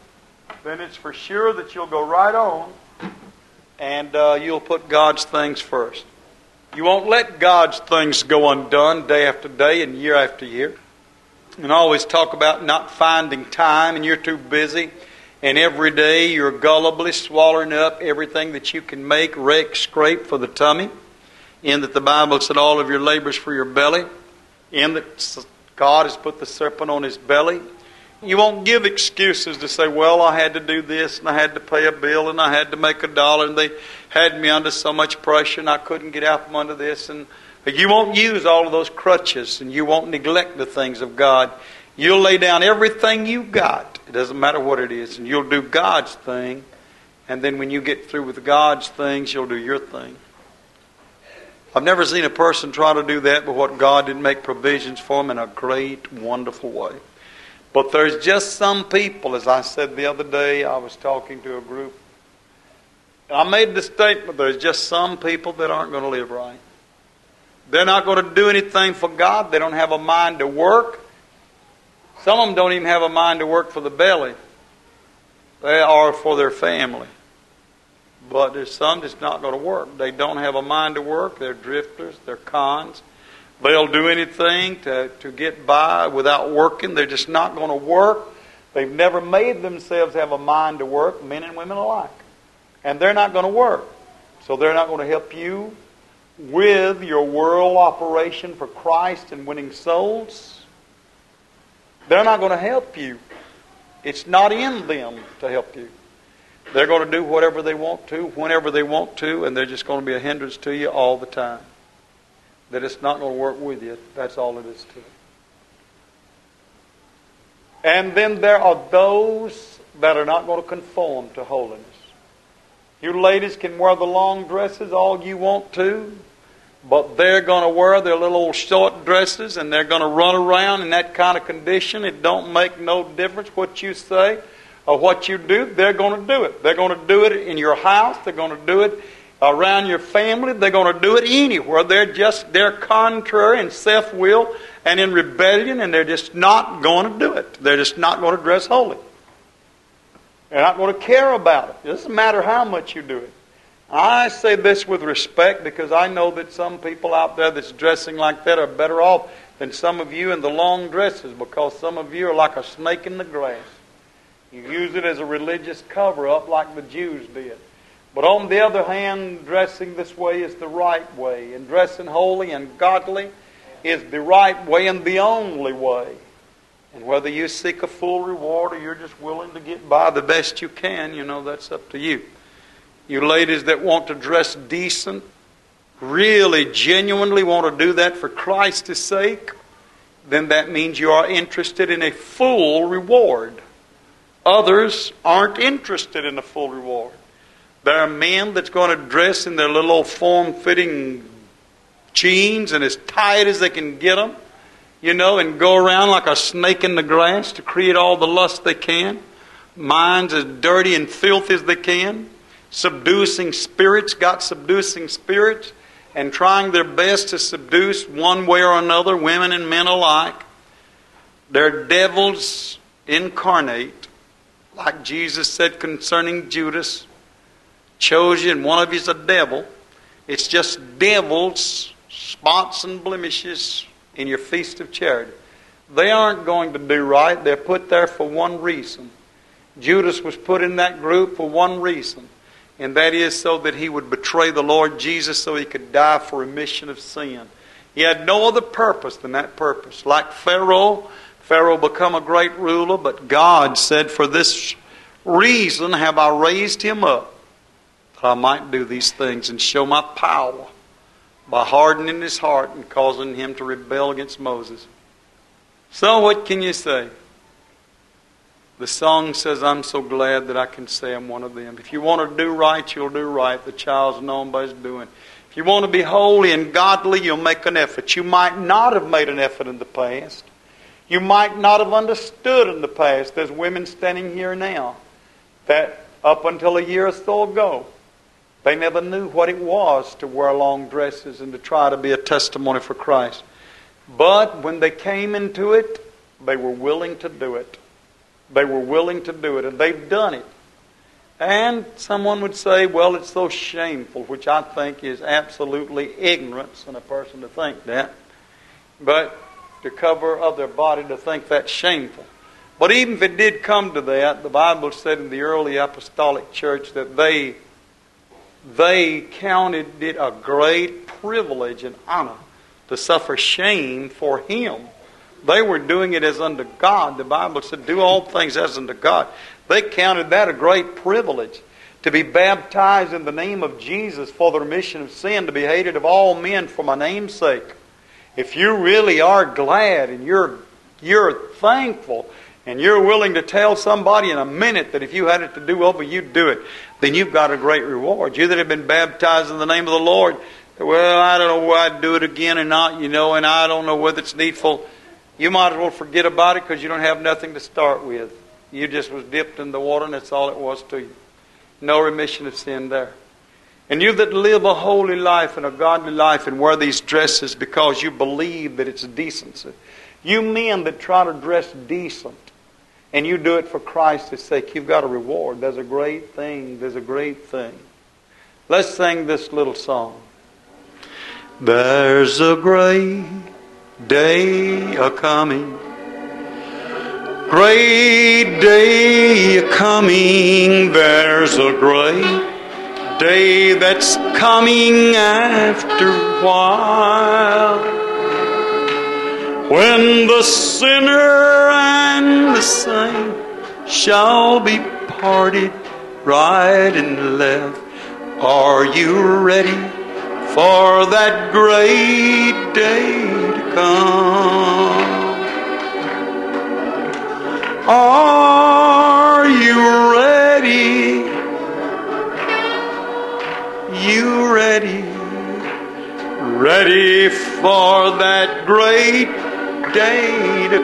then it's for sure that you'll go right on and uh, you'll put God's things first. You won't let God's things go undone day after day and year after year. And I always talk about not finding time, and you're too busy, and every day you're gullibly swallowing up everything that you can make, rake, scrape for the tummy. In that the Bible said all of your labors for your belly. In that God has put the serpent on his belly. You won't give excuses to say, well, I had to do this, and I had to pay a bill, and I had to make a dollar, and they had me under so much pressure, and I couldn't get out from under this. And but you won't use all of those crutches, and you won't neglect the things of God. You'll lay down everything you've got. It doesn't matter what it is, and you'll do God's thing. And then when you get through with God's things, you'll do your thing. I've never seen a person try to do that, but what God did make provisions for them in a great, wonderful way. But there's just some people, as I said the other day, I was talking to a group. I made the statement, there's just some people that aren't going to live right. They're not going to do anything for God. They don't have a mind to work. Some of them don't even have a mind to work for the belly. They are for their family. But there's some that's not going to work. They don't have a mind to work. They're drifters. They're cons. They'll do anything to, to get by without working. They're just not going to work. They've never made themselves have a mind to work, men and women alike. And they're not going to work. So they're not going to help you with your world operation for Christ and winning souls. They're not going to help you. It's not in them to help you. They're going to do whatever they want to, whenever they want to, and they're just going to be a hindrance to you all the time. That it's not going to work with you. That's all it is to it. And then there are those that are not going to conform to holiness. You ladies can wear the long dresses all you want to, but they're going to wear their little old short dresses, and they're going to run around in that kind of condition. It don't make no difference what you say or what you do. They're going to do it. They're going to do it in your house. They're going to do it around your family. They're going to do it anywhere. They're just, they're contrary in self-will and in rebellion, and they're just not going to do it. They're just not going to dress holy. They're not going to care about it. It doesn't matter how much you do it. I say this with respect because I know that some people out there that's dressing like that are better off than some of you in the long dresses, because some of you are like a snake in the grass. You use it as a religious cover-up like the Jews did. But on the other hand, dressing this way is the right way. And dressing holy and godly is the right way and the only way. And whether you seek a full reward or you're just willing to get by the best you can, you know, that's up to you. You ladies that want to dress decent, really genuinely want to do that for Christ's sake, then that means you are interested in a full reward. Others aren't interested in a full reward. There are men that's going to dress in their little old form-fitting jeans and as tight as they can get them, you know, and go around like a snake in the grass to create all the lust they can. Minds as dirty and filthy as they can. Seducing spirits, got seducing spirits, and trying their best to seduce one way or another, women and men alike. They're devils incarnate, like Jesus said concerning Judas. Chose you, and one of you's a devil. It's just devils, spots and blemishes in your feast of charity. They aren't going to do right. They're put there for one reason. Judas was put in that group for one reason, and that is so that he would betray the Lord Jesus so he could die for remission of sin. He had no other purpose than that purpose. Like Pharaoh, Pharaoh become a great ruler, but God said, for this reason have I raised him up, that I might do these things and show my power by hardening his heart and causing him to rebel against Moses. So what can you say? The song says, I'm so glad that I can say I'm one of them. If you want to do right, you'll do right. The child's known by his doing. If you want to be holy and godly, you'll make an effort. You might not have made an effort in the past. You might not have understood in the past. There's women standing here now that up until a year or so ago, they never knew what it was to wear long dresses and to try to be a testimony for Christ. But when they came into it, they were willing to do it. They were willing to do it, and they've done it. And someone would say, well, it's so shameful, which I think is absolutely ignorance in a person to think that. But to cover up their body, to think that's shameful. But even if it did come to that, the Bible said in the early apostolic church that they, they counted it a great privilege and honor to suffer shame for Him. They were doing it as unto God. The Bible said, do all things as unto God. They counted that a great privilege. To be baptized in the name of Jesus for the remission of sin, to be hated of all men for my name's sake. If you really are glad and you're, you're thankful and you're willing to tell somebody in a minute that if you had it to do over, you'd do it, then you've got a great reward. You that have been baptized in the name of the Lord, well, I don't know whether I'd do it again or not, you know, and I don't know whether it's needful. You might as well forget about it because you don't have nothing to start with. You just was dipped in the water and that's all it was to you. No remission of sin there. And you that live a holy life and a godly life and wear these dresses because you believe that it's decency. You men that try to dress decent and you do it for Christ's sake, you've got a reward. There's a great thing. There's a great thing. Let's sing this little song. There's a great day a-coming, great day a-coming. There's a great day that's coming after a while, when the sinner and the saint shall be parted right and left. Are you ready for that great day to come? Are you ready? You ready? Ready for that great day to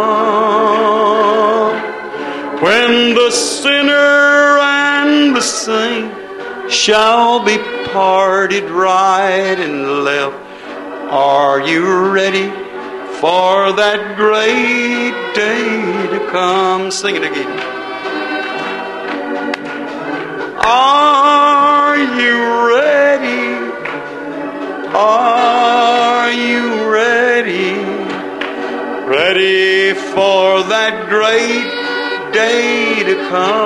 come, when the sinner and the saint shall be parted right and left. Are you ready for that great day to come? Sing it again. Are you ready? Are you ready? Ready for that great day to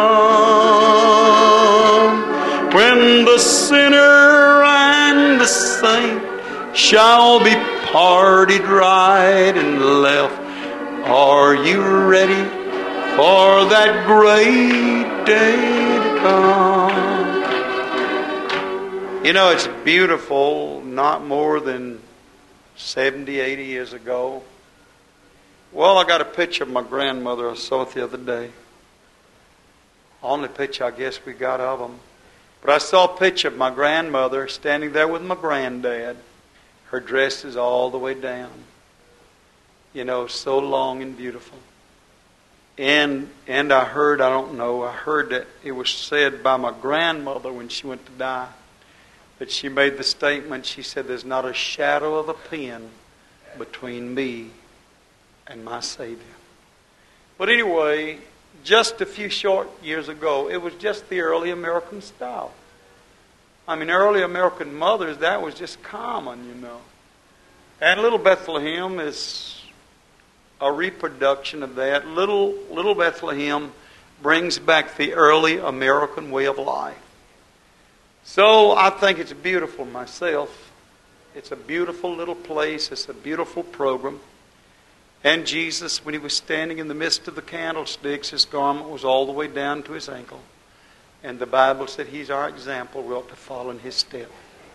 come, when the sinner and the saint shall be parted right and left. Are you ready for that great day to come? You know, it's beautiful. Not more than seventy, eighty years ago. Well, I got a picture of my grandmother. I saw it the other day. Only picture I guess we got of them. But I saw a picture of my grandmother standing there with my granddad. Her dress is all the way down. You know, so long and beautiful. And and I heard, I don't know, I heard that it was said by my grandmother when she went to die, that she made the statement, she said, there's not a shadow of a pin between me and my Savior. But anyway, just a few short years ago, it was just the early American style. I mean, early American mothers, that was just common, you know. And Little Bethlehem is a reproduction of that. Little, Little Bethlehem brings back the early American way of life. So I think it's beautiful myself. It's a beautiful little place. It's a beautiful program. And Jesus, when He was standing in the midst of the candlesticks, His garment was all the way down to His ankle. And the Bible said He's our example. We ought to follow in His step.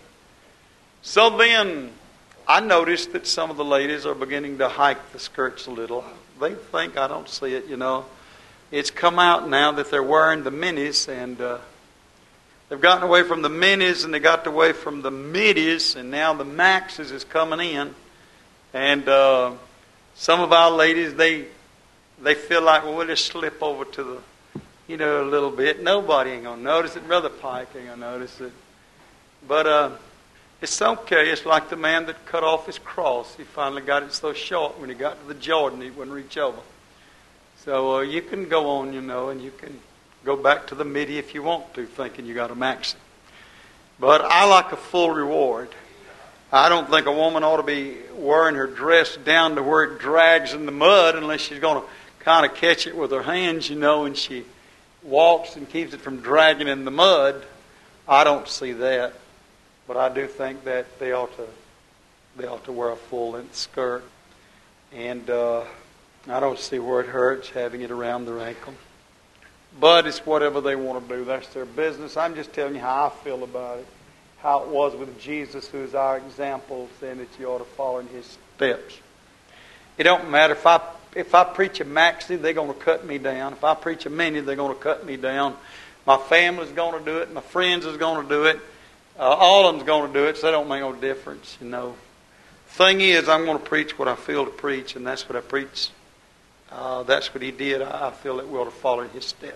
So then, I noticed that some of the ladies are beginning to hike the skirts a little. They think I don't see it, you know. It's come out now that they're wearing the minis, and uh, they've gotten away from the minis, and they got away from the middies, and now the maxes is coming in. And uh, some of our ladies, they they feel like, well, we'll just slip over to the, you know, a little bit. Nobody ain't going to notice it. Brother Pike ain't going to notice it. But uh, it's okay. It's like the man that cut off his cross. He finally got it so short when he got to the Jordan, he wouldn't reach over. So uh, you can go on, you know, and you can go back to the midi if you want to, thinking you got a maxi. But I like a full reward. I don't think a woman ought to be wearing her dress down to where it drags in the mud unless she's going to kind of catch it with her hands, you know, and she walks and keeps it from dragging in the mud. I don't see that. But I do think that they ought to they ought to wear a full-length skirt. And uh, I don't see where it hurts having it around their ankle. But it's whatever they want to do. That's their business. I'm just telling you how I feel about it. How it was with Jesus, who is our example, saying that you ought to follow in His steps. It don't matter if I if I preach a maxi, they're going to cut me down. If I preach a mini, they're going to cut me down. My family's going to do it. My friends is going to do it. Uh, all of them's going to do it. So that don't make no difference, you know. Thing is, I'm going to preach what I feel to preach, and that's what I preach. Uh, that's what He did. I, I feel that we ought to follow in His steps.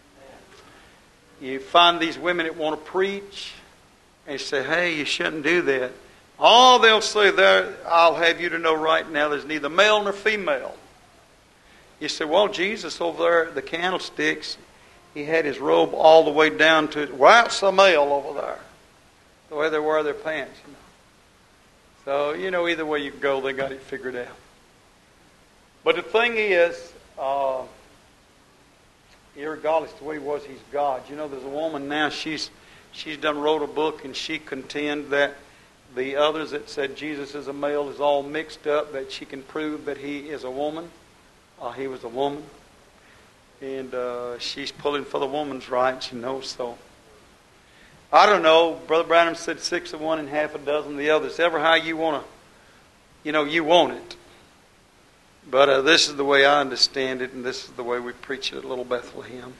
You find these women that want to preach. They say, hey, you shouldn't do that. All they'll say there, I'll have you to know right now, there's neither male nor female. You say, well, Jesus over there at the candlesticks, He had His robe all the way down to, well, that's a male over there. The way they wear their pants, you know. So, you know, either way you go, they got it figured out. But the thing is, uh, irregardless of the way He was, He's God. You know, there's a woman now, she's She's done wrote a book, and she contend that the others that said Jesus is a male is all mixed up, that she can prove that He is a woman. Uh, he was a woman. And uh, she's pulling for the woman's rights, you know, so. I don't know. Brother Branham said six of one and half a dozen of the others. Ever how you want to, you know, you want it. But uh, this is the way I understand it, and this is the way we preach it at Little Bethlehem.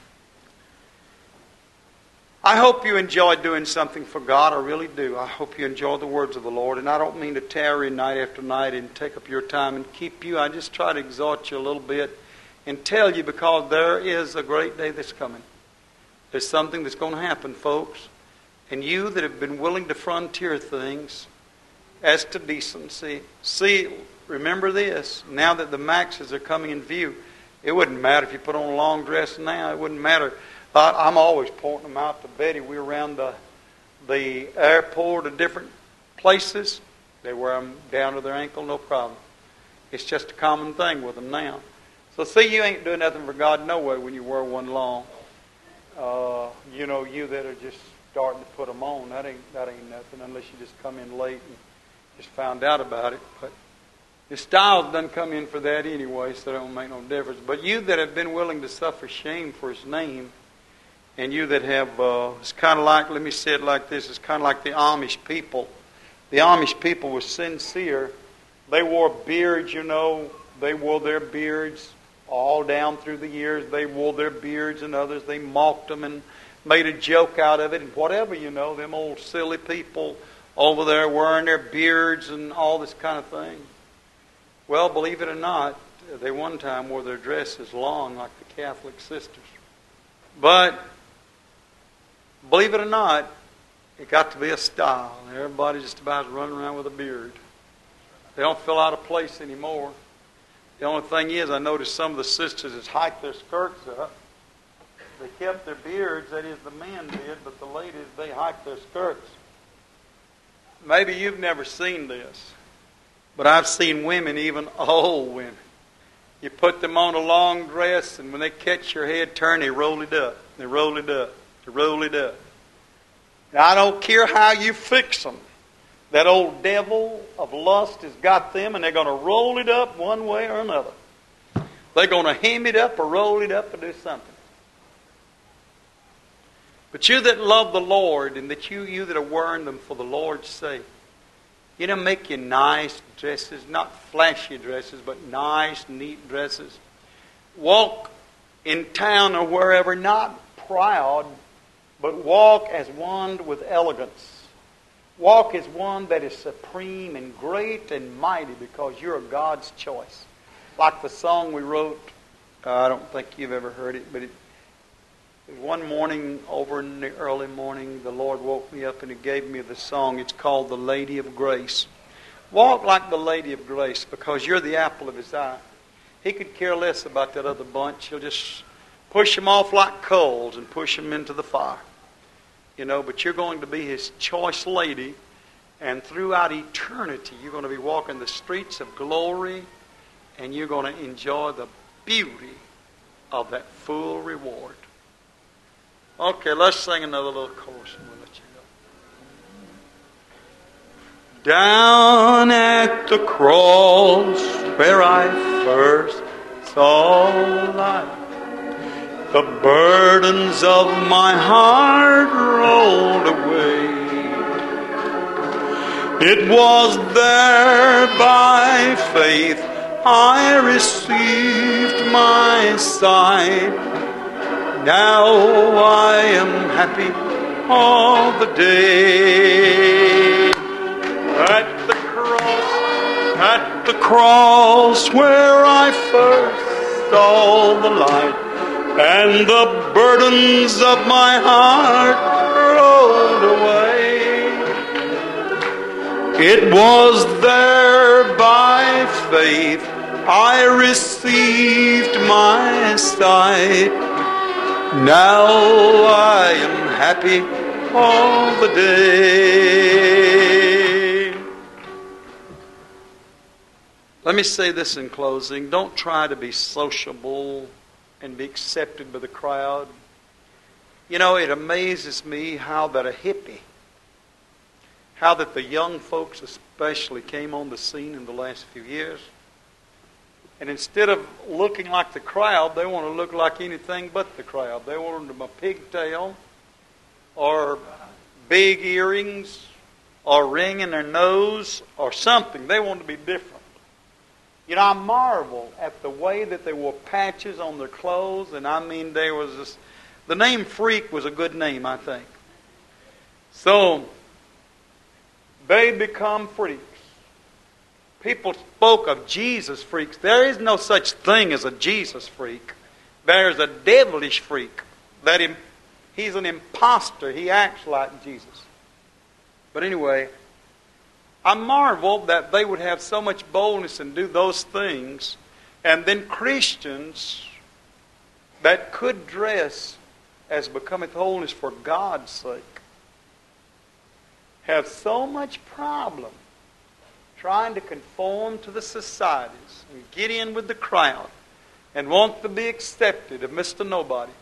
I hope you enjoy doing something for God. I really do. I hope you enjoy the words of the Lord. And I don't mean to tarry night after night and take up your time and keep you. I just try to exhort you a little bit and tell you, because there is a great day that's coming. There's something that's going to happen, folks. And you that have been willing to frontier things as to decency, see, remember this, now that the maxes are coming in view, it wouldn't matter if you put on a long dress now. It wouldn't matter. I'm always pointing them out to Betty. We're around the, the airport or different places. They wear them down to their ankle, no problem. It's just a common thing with them now. So see, you ain't doing nothing for God no way when you wear one long. Uh, you know, you that are just starting to put them on, that ain't that ain't nothing unless you just come in late and just found out about it. But the style doesn't come in for that anyway, so it don't make no difference. But you that have been willing to suffer shame for His name, and you that have, uh, it's kind of like, let me say it like this, it's kind of like the Amish people. The Amish people were sincere. They wore beards, you know. They wore their beards all down through the years. They wore their beards, and others, they mocked them and made a joke out of it. And whatever, you know, them old silly people over there wearing their beards and all this kind of thing. Well, believe it or not, they one time wore their dresses long like the Catholic sisters. But believe it or not, it got to be a style. Everybody just about is running around with a beard. They don't feel out of place anymore. The only thing is, I noticed some of the sisters has hiked their skirts up. They kept their beards, that is, the men did, but the ladies, they hiked their skirts. Maybe you've never seen this, but I've seen women, even old women. You put them on a long dress, and when they catch your head turn, they roll it up. They roll it up. They roll it up. Now, I don't care how you fix them. That old devil of lust has got them, and they're going to roll it up one way or another. They're going to hem it up or roll it up or do something. But you that love the Lord, and that you, you that are wearing them for the Lord's sake, you know, make you nice dresses, not flashy dresses, but nice, neat dresses. Walk in town or wherever, not proud, but walk as one with elegance. Walk as one that is supreme and great and mighty, because you're God's choice. Like the song we wrote, uh, I don't think you've ever heard it, but it, one morning over in the early morning, the Lord woke me up and He gave me the song. It's called The Lady of Grace. Walk like the Lady of Grace, because you're the apple of His eye. He could care less about that other bunch. He'll just push them off like coals and push them into the fire. You know, but you're going to be His choice lady, and throughout eternity you're going to be walking the streets of glory, and you're going to enjoy the beauty of that full reward. Okay, let's sing another little chorus and we'll let you go. Down at the cross where I first saw life, the burdens of my heart rolled away. It was there by faith I received my sight. Now I am happy all the day. At the cross, at the cross where I first saw the light, and the burdens of my heart rolled away. It was there by faith I received my sight. Now I am happy all the day. Let me say this in closing. Don't try to be sociable and be accepted by the crowd. You know, it amazes me how that a hippie, how that the young folks especially came on the scene in the last few years. And instead of looking like the crowd, they want to look like anything but the crowd. They want them a pigtail, or big earrings, or ring in their nose, or something. They want to be different. You know, I marvel at the way that they wore patches on their clothes. And I mean, there was this, the name freak was a good name, I think. So, they become freaks. People spoke of Jesus freaks. There is no such thing as a Jesus freak. There's a devilish freak. That him, he's an imposter. He acts like Jesus. But anyway, I marvel that they would have so much boldness and do those things. And then Christians that could dress as becometh holiness for God's sake have so much problem trying to conform to the societies and get in with the crowd and want to be accepted of Mister Nobody.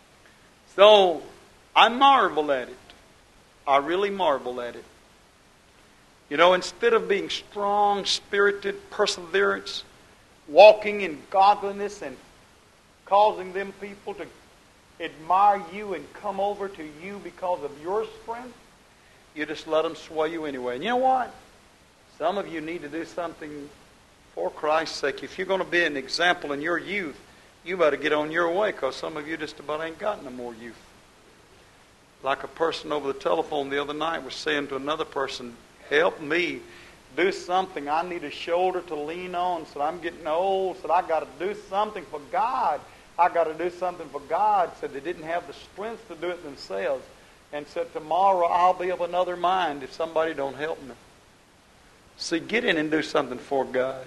So I marvel at it. I really marvel at it. You know, instead of being strong, spirited, perseverance, walking in godliness and causing them people to admire you and come over to you because of your strength, you just let them sway you anyway. And you know what? Some of you need to do something for Christ's sake. If you're going to be an example in your youth, you better get on your way, because some of you just about ain't got no more youth. Like a person over the telephone the other night was saying to another person, help me do something. I need a shoulder to lean on. Said, I'm getting old. Said, I got to do something for God. I got to do something for God. Said they didn't have the strength to do it themselves. And said, tomorrow I'll be of another mind if somebody don't help me. See, get in and do something for God.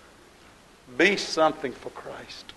Be something for Christ.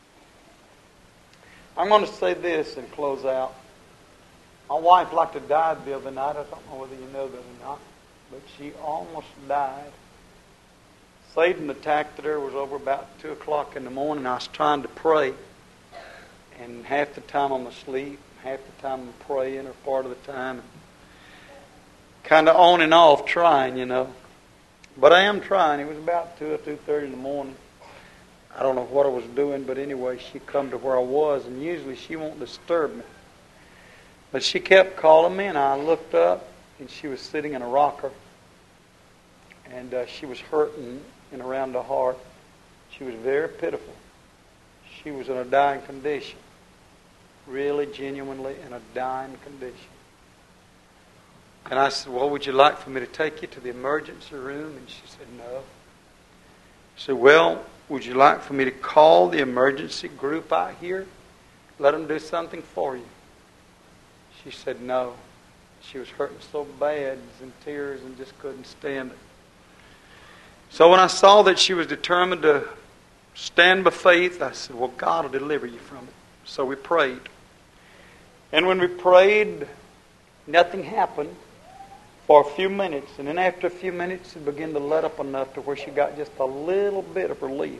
I'm going to say this and close out. My wife like to died the other night. I don't know whether you know that or not, but she almost died. Satan attacked her. It was over about two o'clock in the morning. I was trying to pray, and half the time I'm asleep, half the time I'm praying, or part of the time, kind of on and off trying, you know. But I am trying. It was about two or two thirty in the morning. I don't know what I was doing, but anyway, she come to where I was, and usually she won't disturb me. But she kept calling me, and I looked up, and she was sitting in a rocker, and uh, she was hurting and around the heart. She was very pitiful. She was in a dying condition, really genuinely in a dying condition. And I said, well, would you like for me to take you to the emergency room? And she said, no. I said, well, would you like for me to call the emergency group out here? Let them do something for you. She said, no. She was hurting so bad, in tears, and just couldn't stand it. So when I saw that she was determined to stand by faith. I said, well, God will deliver you from it. So we prayed. And when we prayed, nothing happened for a few minutes. And then after a few minutes, it began to let up enough to where she got just a little bit of relief.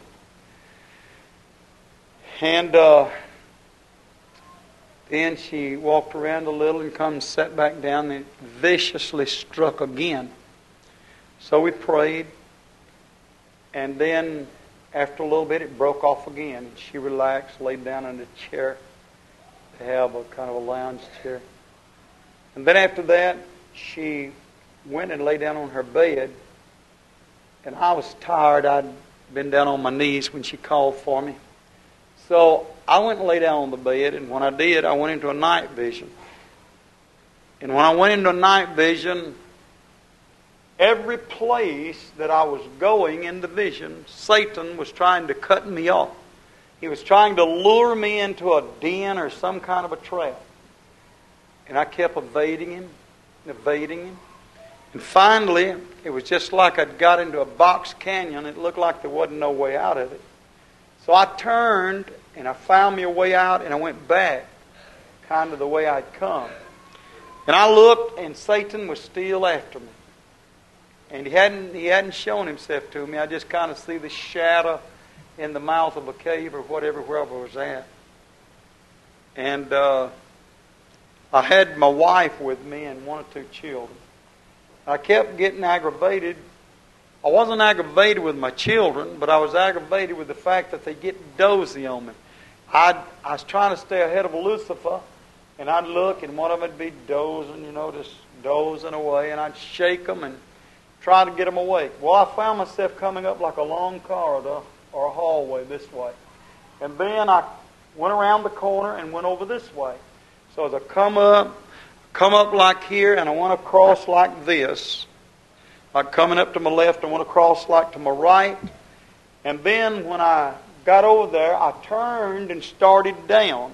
And uh, then she walked around a little and come and sat back down and viciously struck again. So we prayed. And then after a little bit, it broke off again. And she relaxed, laid down in a chair. They have a kind of a lounge chair. And then after that, she went and lay down on her bed. And I was tired. I'd been down on my knees when she called for me. So I went and lay down on the bed. And when I did, I went into a night vision. And when I went into a night vision, every place that I was going in the vision, Satan was trying to cut me off. He was trying to lure me into a den or some kind of a trap. And I kept evading him, evading him. And finally, it was just like I'd got into a box canyon. It looked like there wasn't no way out of it. So I turned and I found me a way out and I went back, kind of the way I'd come. And I looked and Satan was still after me. And he hadn't he hadn't shown himself to me. I just kind of see the shadow in the mouth of a cave or whatever, wherever I was at. And uh, I had my wife with me and one or two children. I kept getting aggravated. I wasn't aggravated with my children, but I was aggravated with the fact that they get dozy on me. I'd, I was trying to stay ahead of Lucifer, and I'd look, and one of them would be dozing, you know, just dozing away, and I'd shake them and try to get them awake. Well, I found myself coming up like a long corridor or a hallway this way. And then I went around the corner and went over this way. So as I come up, come up like here, and I went across like this. Like coming up to my left, I went across like to my right. And then when I got over there, I turned and started down.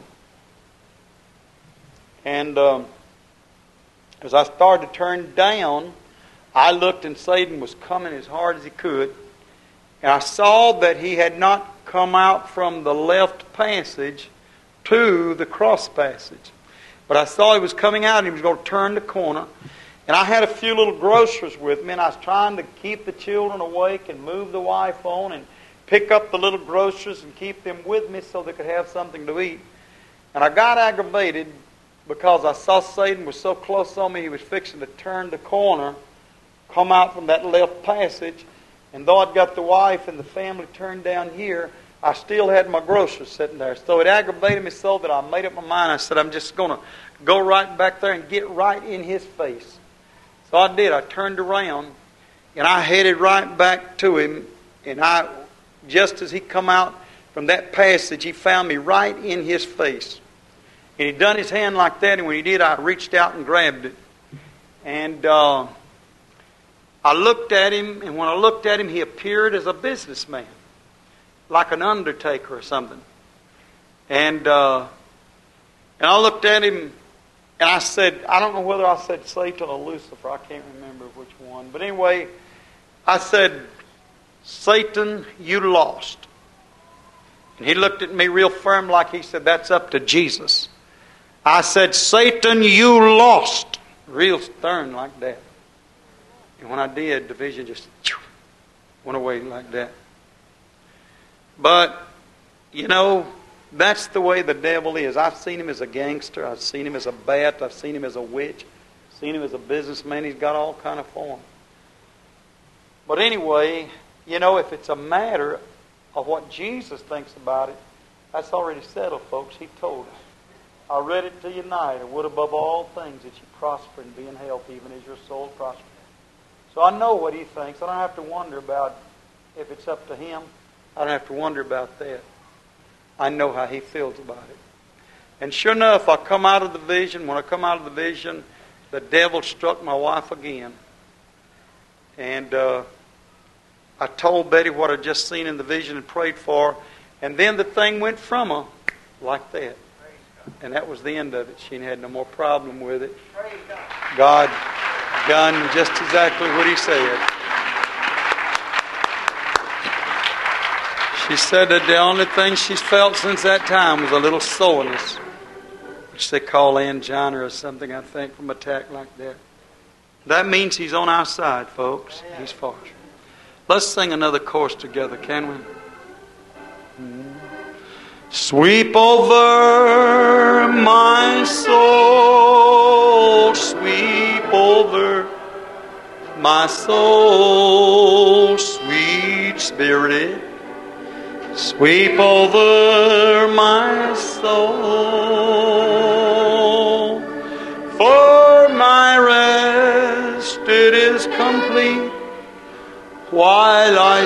And um, as I started to turn down, I looked and Satan was coming as hard as he could. And I saw that he had not come out from the left passage to the cross passage. But I saw he was coming out and he was going to turn the corner. And I had a few little groceries with me, and I was trying to keep the children awake and move the wife on and pick up the little groceries and keep them with me so they could have something to eat. And I got aggravated because I saw Satan was so close on me, he was fixing to turn the corner, come out from that left passage. And though I'd got the wife and the family turned down here, I still had my groceries sitting there. So it aggravated me so that I made up my mind. I said, I'm just going to go right back there and get right in his face. So I did. I turned around and I headed right back to him. And I, just as he come out from that passage, he found me right in his face. And he done his hand like that, and when he did, I reached out and grabbed it. And uh, I looked at him, and when I looked at him, he appeared as a businessman, like an undertaker or something. And uh, and I looked at him, and I said, I don't know whether I said Satan or Lucifer. I can't remember which one. But anyway, I said, Satan, you lost. And he looked at me real firm like he said, that's up to Jesus. I said, Satan, you lost. Real stern like that. And when I did, the vision just went away like that. But, you know, that's the way the devil is. I've seen him as a gangster. I've seen him as a bat. I've seen him as a witch. I've seen him as a businessman. He's got all kind of form. But anyway, you know, if it's a matter of what Jesus thinks about it, that's already settled, folks. He told us. I read it to you tonight. I would above all things that you prosper and be in health, even as your soul prospers. So I know what he thinks. I don't have to wonder about if it's up to him. I don't have to wonder about that. I know how he feels about it. And sure enough, I come out of the vision. When I come out of the vision, the devil struck my wife again. And uh, I told Betty what I'd just seen in the vision and prayed for her. And then the thing went from her like that. And that was the end of it. She had no more problem with it. God done just exactly what he said. She said that the only thing she's felt since that time was a little soreness, which they call angina or something, I think, from an attack like that. That means He's on our side, folks. He's for us. Let's sing another chorus together, can we? Sweep over my soul, sweep over my soul, sweet Spirit, sweep over my soul. For my rest it is complete while I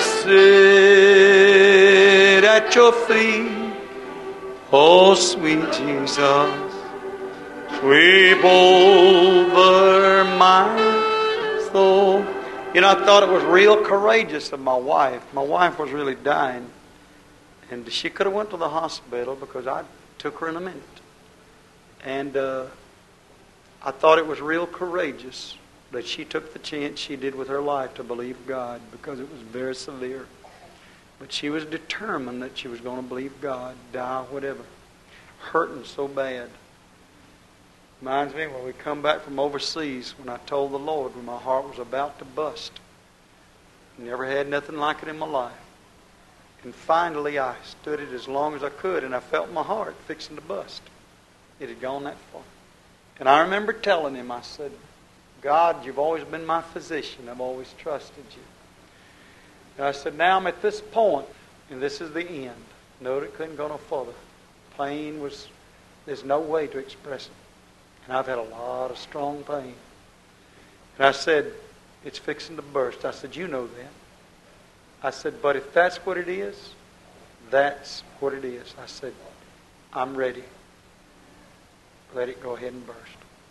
sit at your feet. Oh, sweet Jesus, sweep over my soul. You know, I thought it was real courageous of my wife. My wife was really dying. And she could have went to the hospital because I took her in a minute. And uh, I thought it was real courageous that she took the chance she did with her life to believe God, because it was very severe. But she was determined that she was going to believe God, die, whatever. Hurting so bad. Reminds me when we come back from overseas, when I told the Lord when my heart was about to bust. Never had nothing like it in my life. And finally I stood it as long as I could, and I felt my heart fixing to bust. It had gone that far. And I remember telling Him, I said, God, You've always been my physician. I've always trusted You. And I said, now I'm at this point, and this is the end. No, it couldn't go no further. Pain was, there's no way to express it. And I've had a lot of strong pain. And I said, it's fixing to burst. I said, you know that. I said, but if that's what it is, that's what it is. I said, I'm ready. Let it go ahead and burst.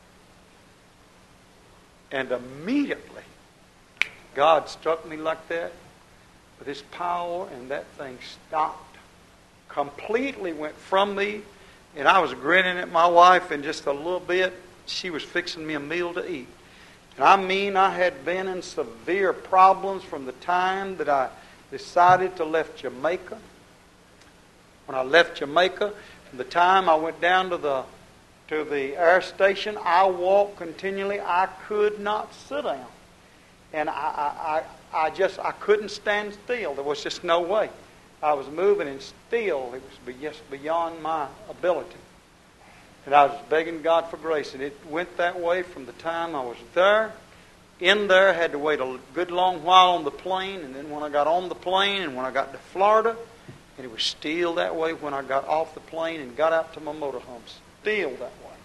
And immediately, God struck me like that with His power, and that thing stopped. Completely went from me, and I was grinning at my wife in just a little bit. She was fixing me a meal to eat. And I mean, I had been in severe problems from the time that I decided to left Jamaica. When I left Jamaica, from the time I went down to the to the air station, I walked continually. I could not sit down. And I, I, I, I just, I couldn't stand still. There was just no way. I was moving and still. It was just beyond my ability. And I was begging God for grace. And it went that way from the time I was there. In there, I had to wait a good long while on the plane. And then when I got on the plane and when I got to Florida, and it was still that way when I got off the plane and got out to my motorhome. Still that way.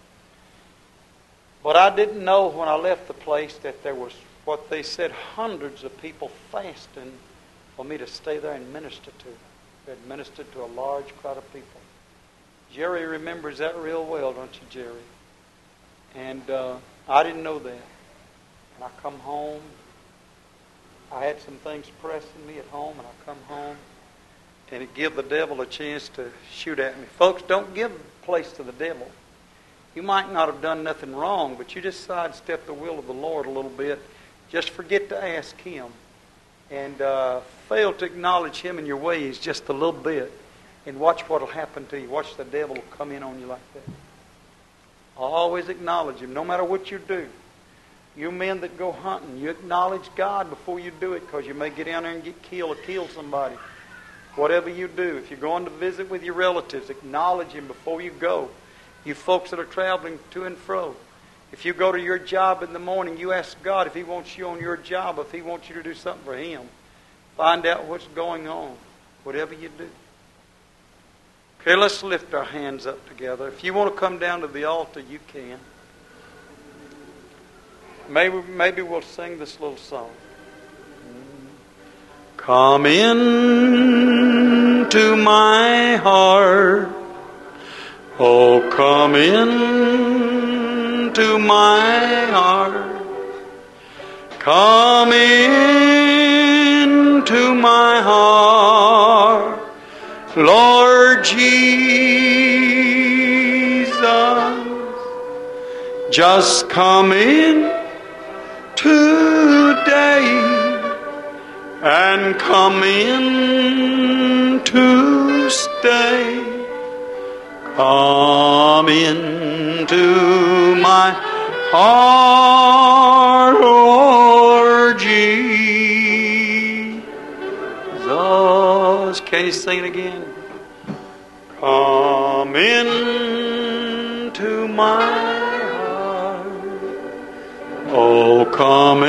But I didn't know when I left the place that there was what they said hundreds of people fasting for me to stay there and minister to. I had ministered to a large crowd of people. Jerry remembers that real well, don't you, Jerry? And uh, I didn't know that. And I come home. I had some things pressing me at home, and I come home. And it give the devil a chance to shoot at me. Folks, don't give place to the devil. You might not have done nothing wrong, but you just sidestep the will of the Lord a little bit. Just forget to ask Him. And uh, fail to acknowledge Him in your ways just a little bit. And watch what will happen to you. Watch the devil come in on you like that. Always acknowledge Him, no matter what you do. You men that go hunting, you acknowledge God before you do it, because you may get down there and get killed or kill somebody. Whatever you do, if you're going to visit with your relatives, acknowledge Him before you go. You folks that are traveling to and fro. If you go to your job in the morning, you ask God if He wants you on your job, if He wants you to do something for Him. Find out what's going on, whatever you do. Okay, let's lift our hands up together. If you want to come down to the altar, you can. Maybe, maybe we'll sing this little song. Come in to my heart. Oh, come in to my heart. Come in to my heart, Lord Jesus. Just come in today. and come in to stay. Come into my heart, Lord Jesus. Can you sing it again? Come into my heart. Oh, come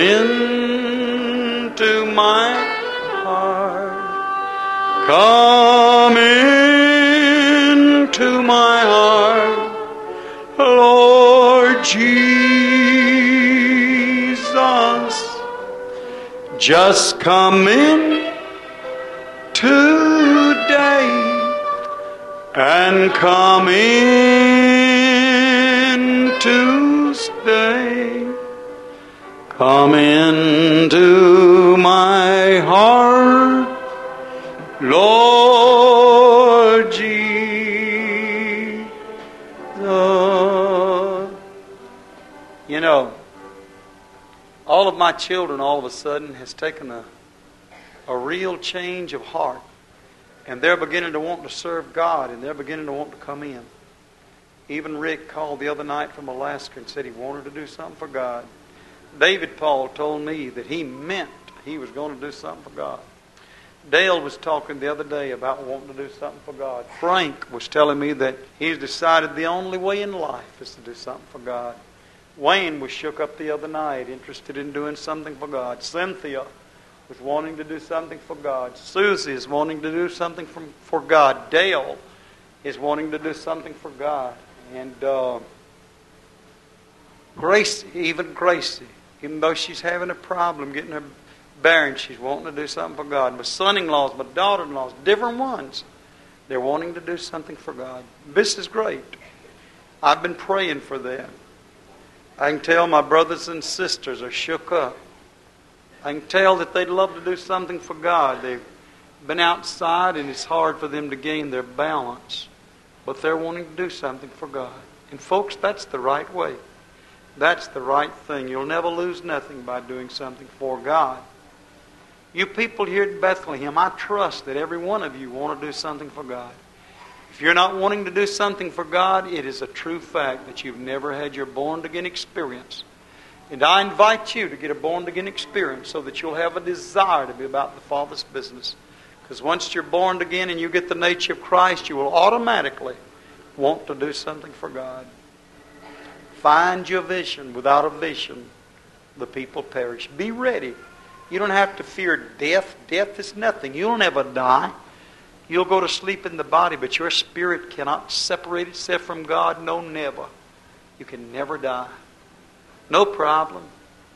into my heart. Come into my heart, Lord Jesus. Just come in today and come in to stay. Come into my heart, Lord Jesus. You know, all of my children all of a sudden has taken a, a real change of heart. And they're beginning to want to serve God, and they're beginning to want to come in. Even Rick called the other night from Alaska and said he wanted to do something for God. David Paul told me that he meant he was going to do something for God. Dale was talking the other day about wanting to do something for God. Frank was telling me that he's decided the only way in life is to do something for God. Wayne was shook up the other night, interested in doing something for God. Cynthia was wanting to do something for God. Susie is wanting to do something for, for God. Dale is wanting to do something for God. And uh, Gracie, even Gracie, even though she's having a problem getting her bearings, she's wanting to do something for God. My son-in-laws, my daughter-in-laws, different ones, they're wanting to do something for God. This is great. I've been praying for them. I can tell my brothers and sisters are shook up. I can tell that they'd love to do something for God. They've been outside and it's hard for them to gain their balance. But they're wanting to do something for God. And folks, that's the right way. That's the right thing. You'll never lose nothing by doing something for God. You people here at Bethlehem, I trust that every one of you want to do something for God. If you're not wanting to do something for God, it is a true fact that you've never had your born-again experience. And I invite you to get a born-again experience so that you'll have a desire to be about the Father's business. Because once you're born again and you get the nature of Christ, you will automatically want to do something for God. Find your vision. Without a vision, the people perish. Be ready. You don't have to fear death. Death is nothing. You'll never die. You'll go to sleep in the body, but your spirit cannot separate itself from God. No, never. You can never die. No problem.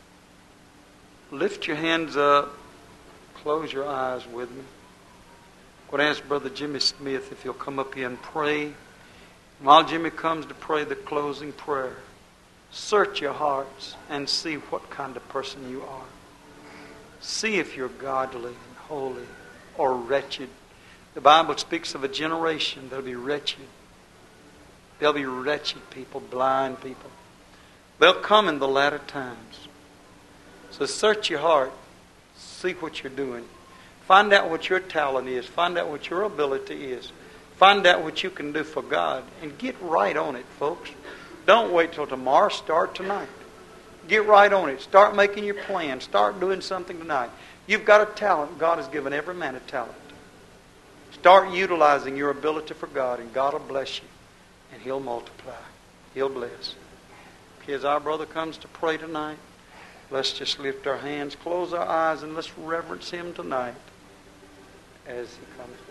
Lift your hands up. Close your eyes with me. I'm going to ask Brother Jimmy Smith if he'll come up here and pray. While Jimmy comes to pray the closing prayer, search your hearts and see what kind of person you are. See if you're godly and holy or wretched. The Bible speaks of a generation that'll be wretched. They'll be wretched people, blind people. They'll come in the latter times. So search your heart. See what you're doing. Find out what your talent is. Find out what your ability is. Find out what you can do for God. And get right on it, folks. Don't wait till tomorrow. Start tonight. Get right on it. Start making your plan. Start doing something tonight. You've got a talent. God has given every man a talent. Start utilizing your ability for God, and God will bless you. And He'll multiply. He'll bless. As our brother comes to pray tonight, let's just lift our hands, close our eyes, and let's reverence Him tonight as He comes.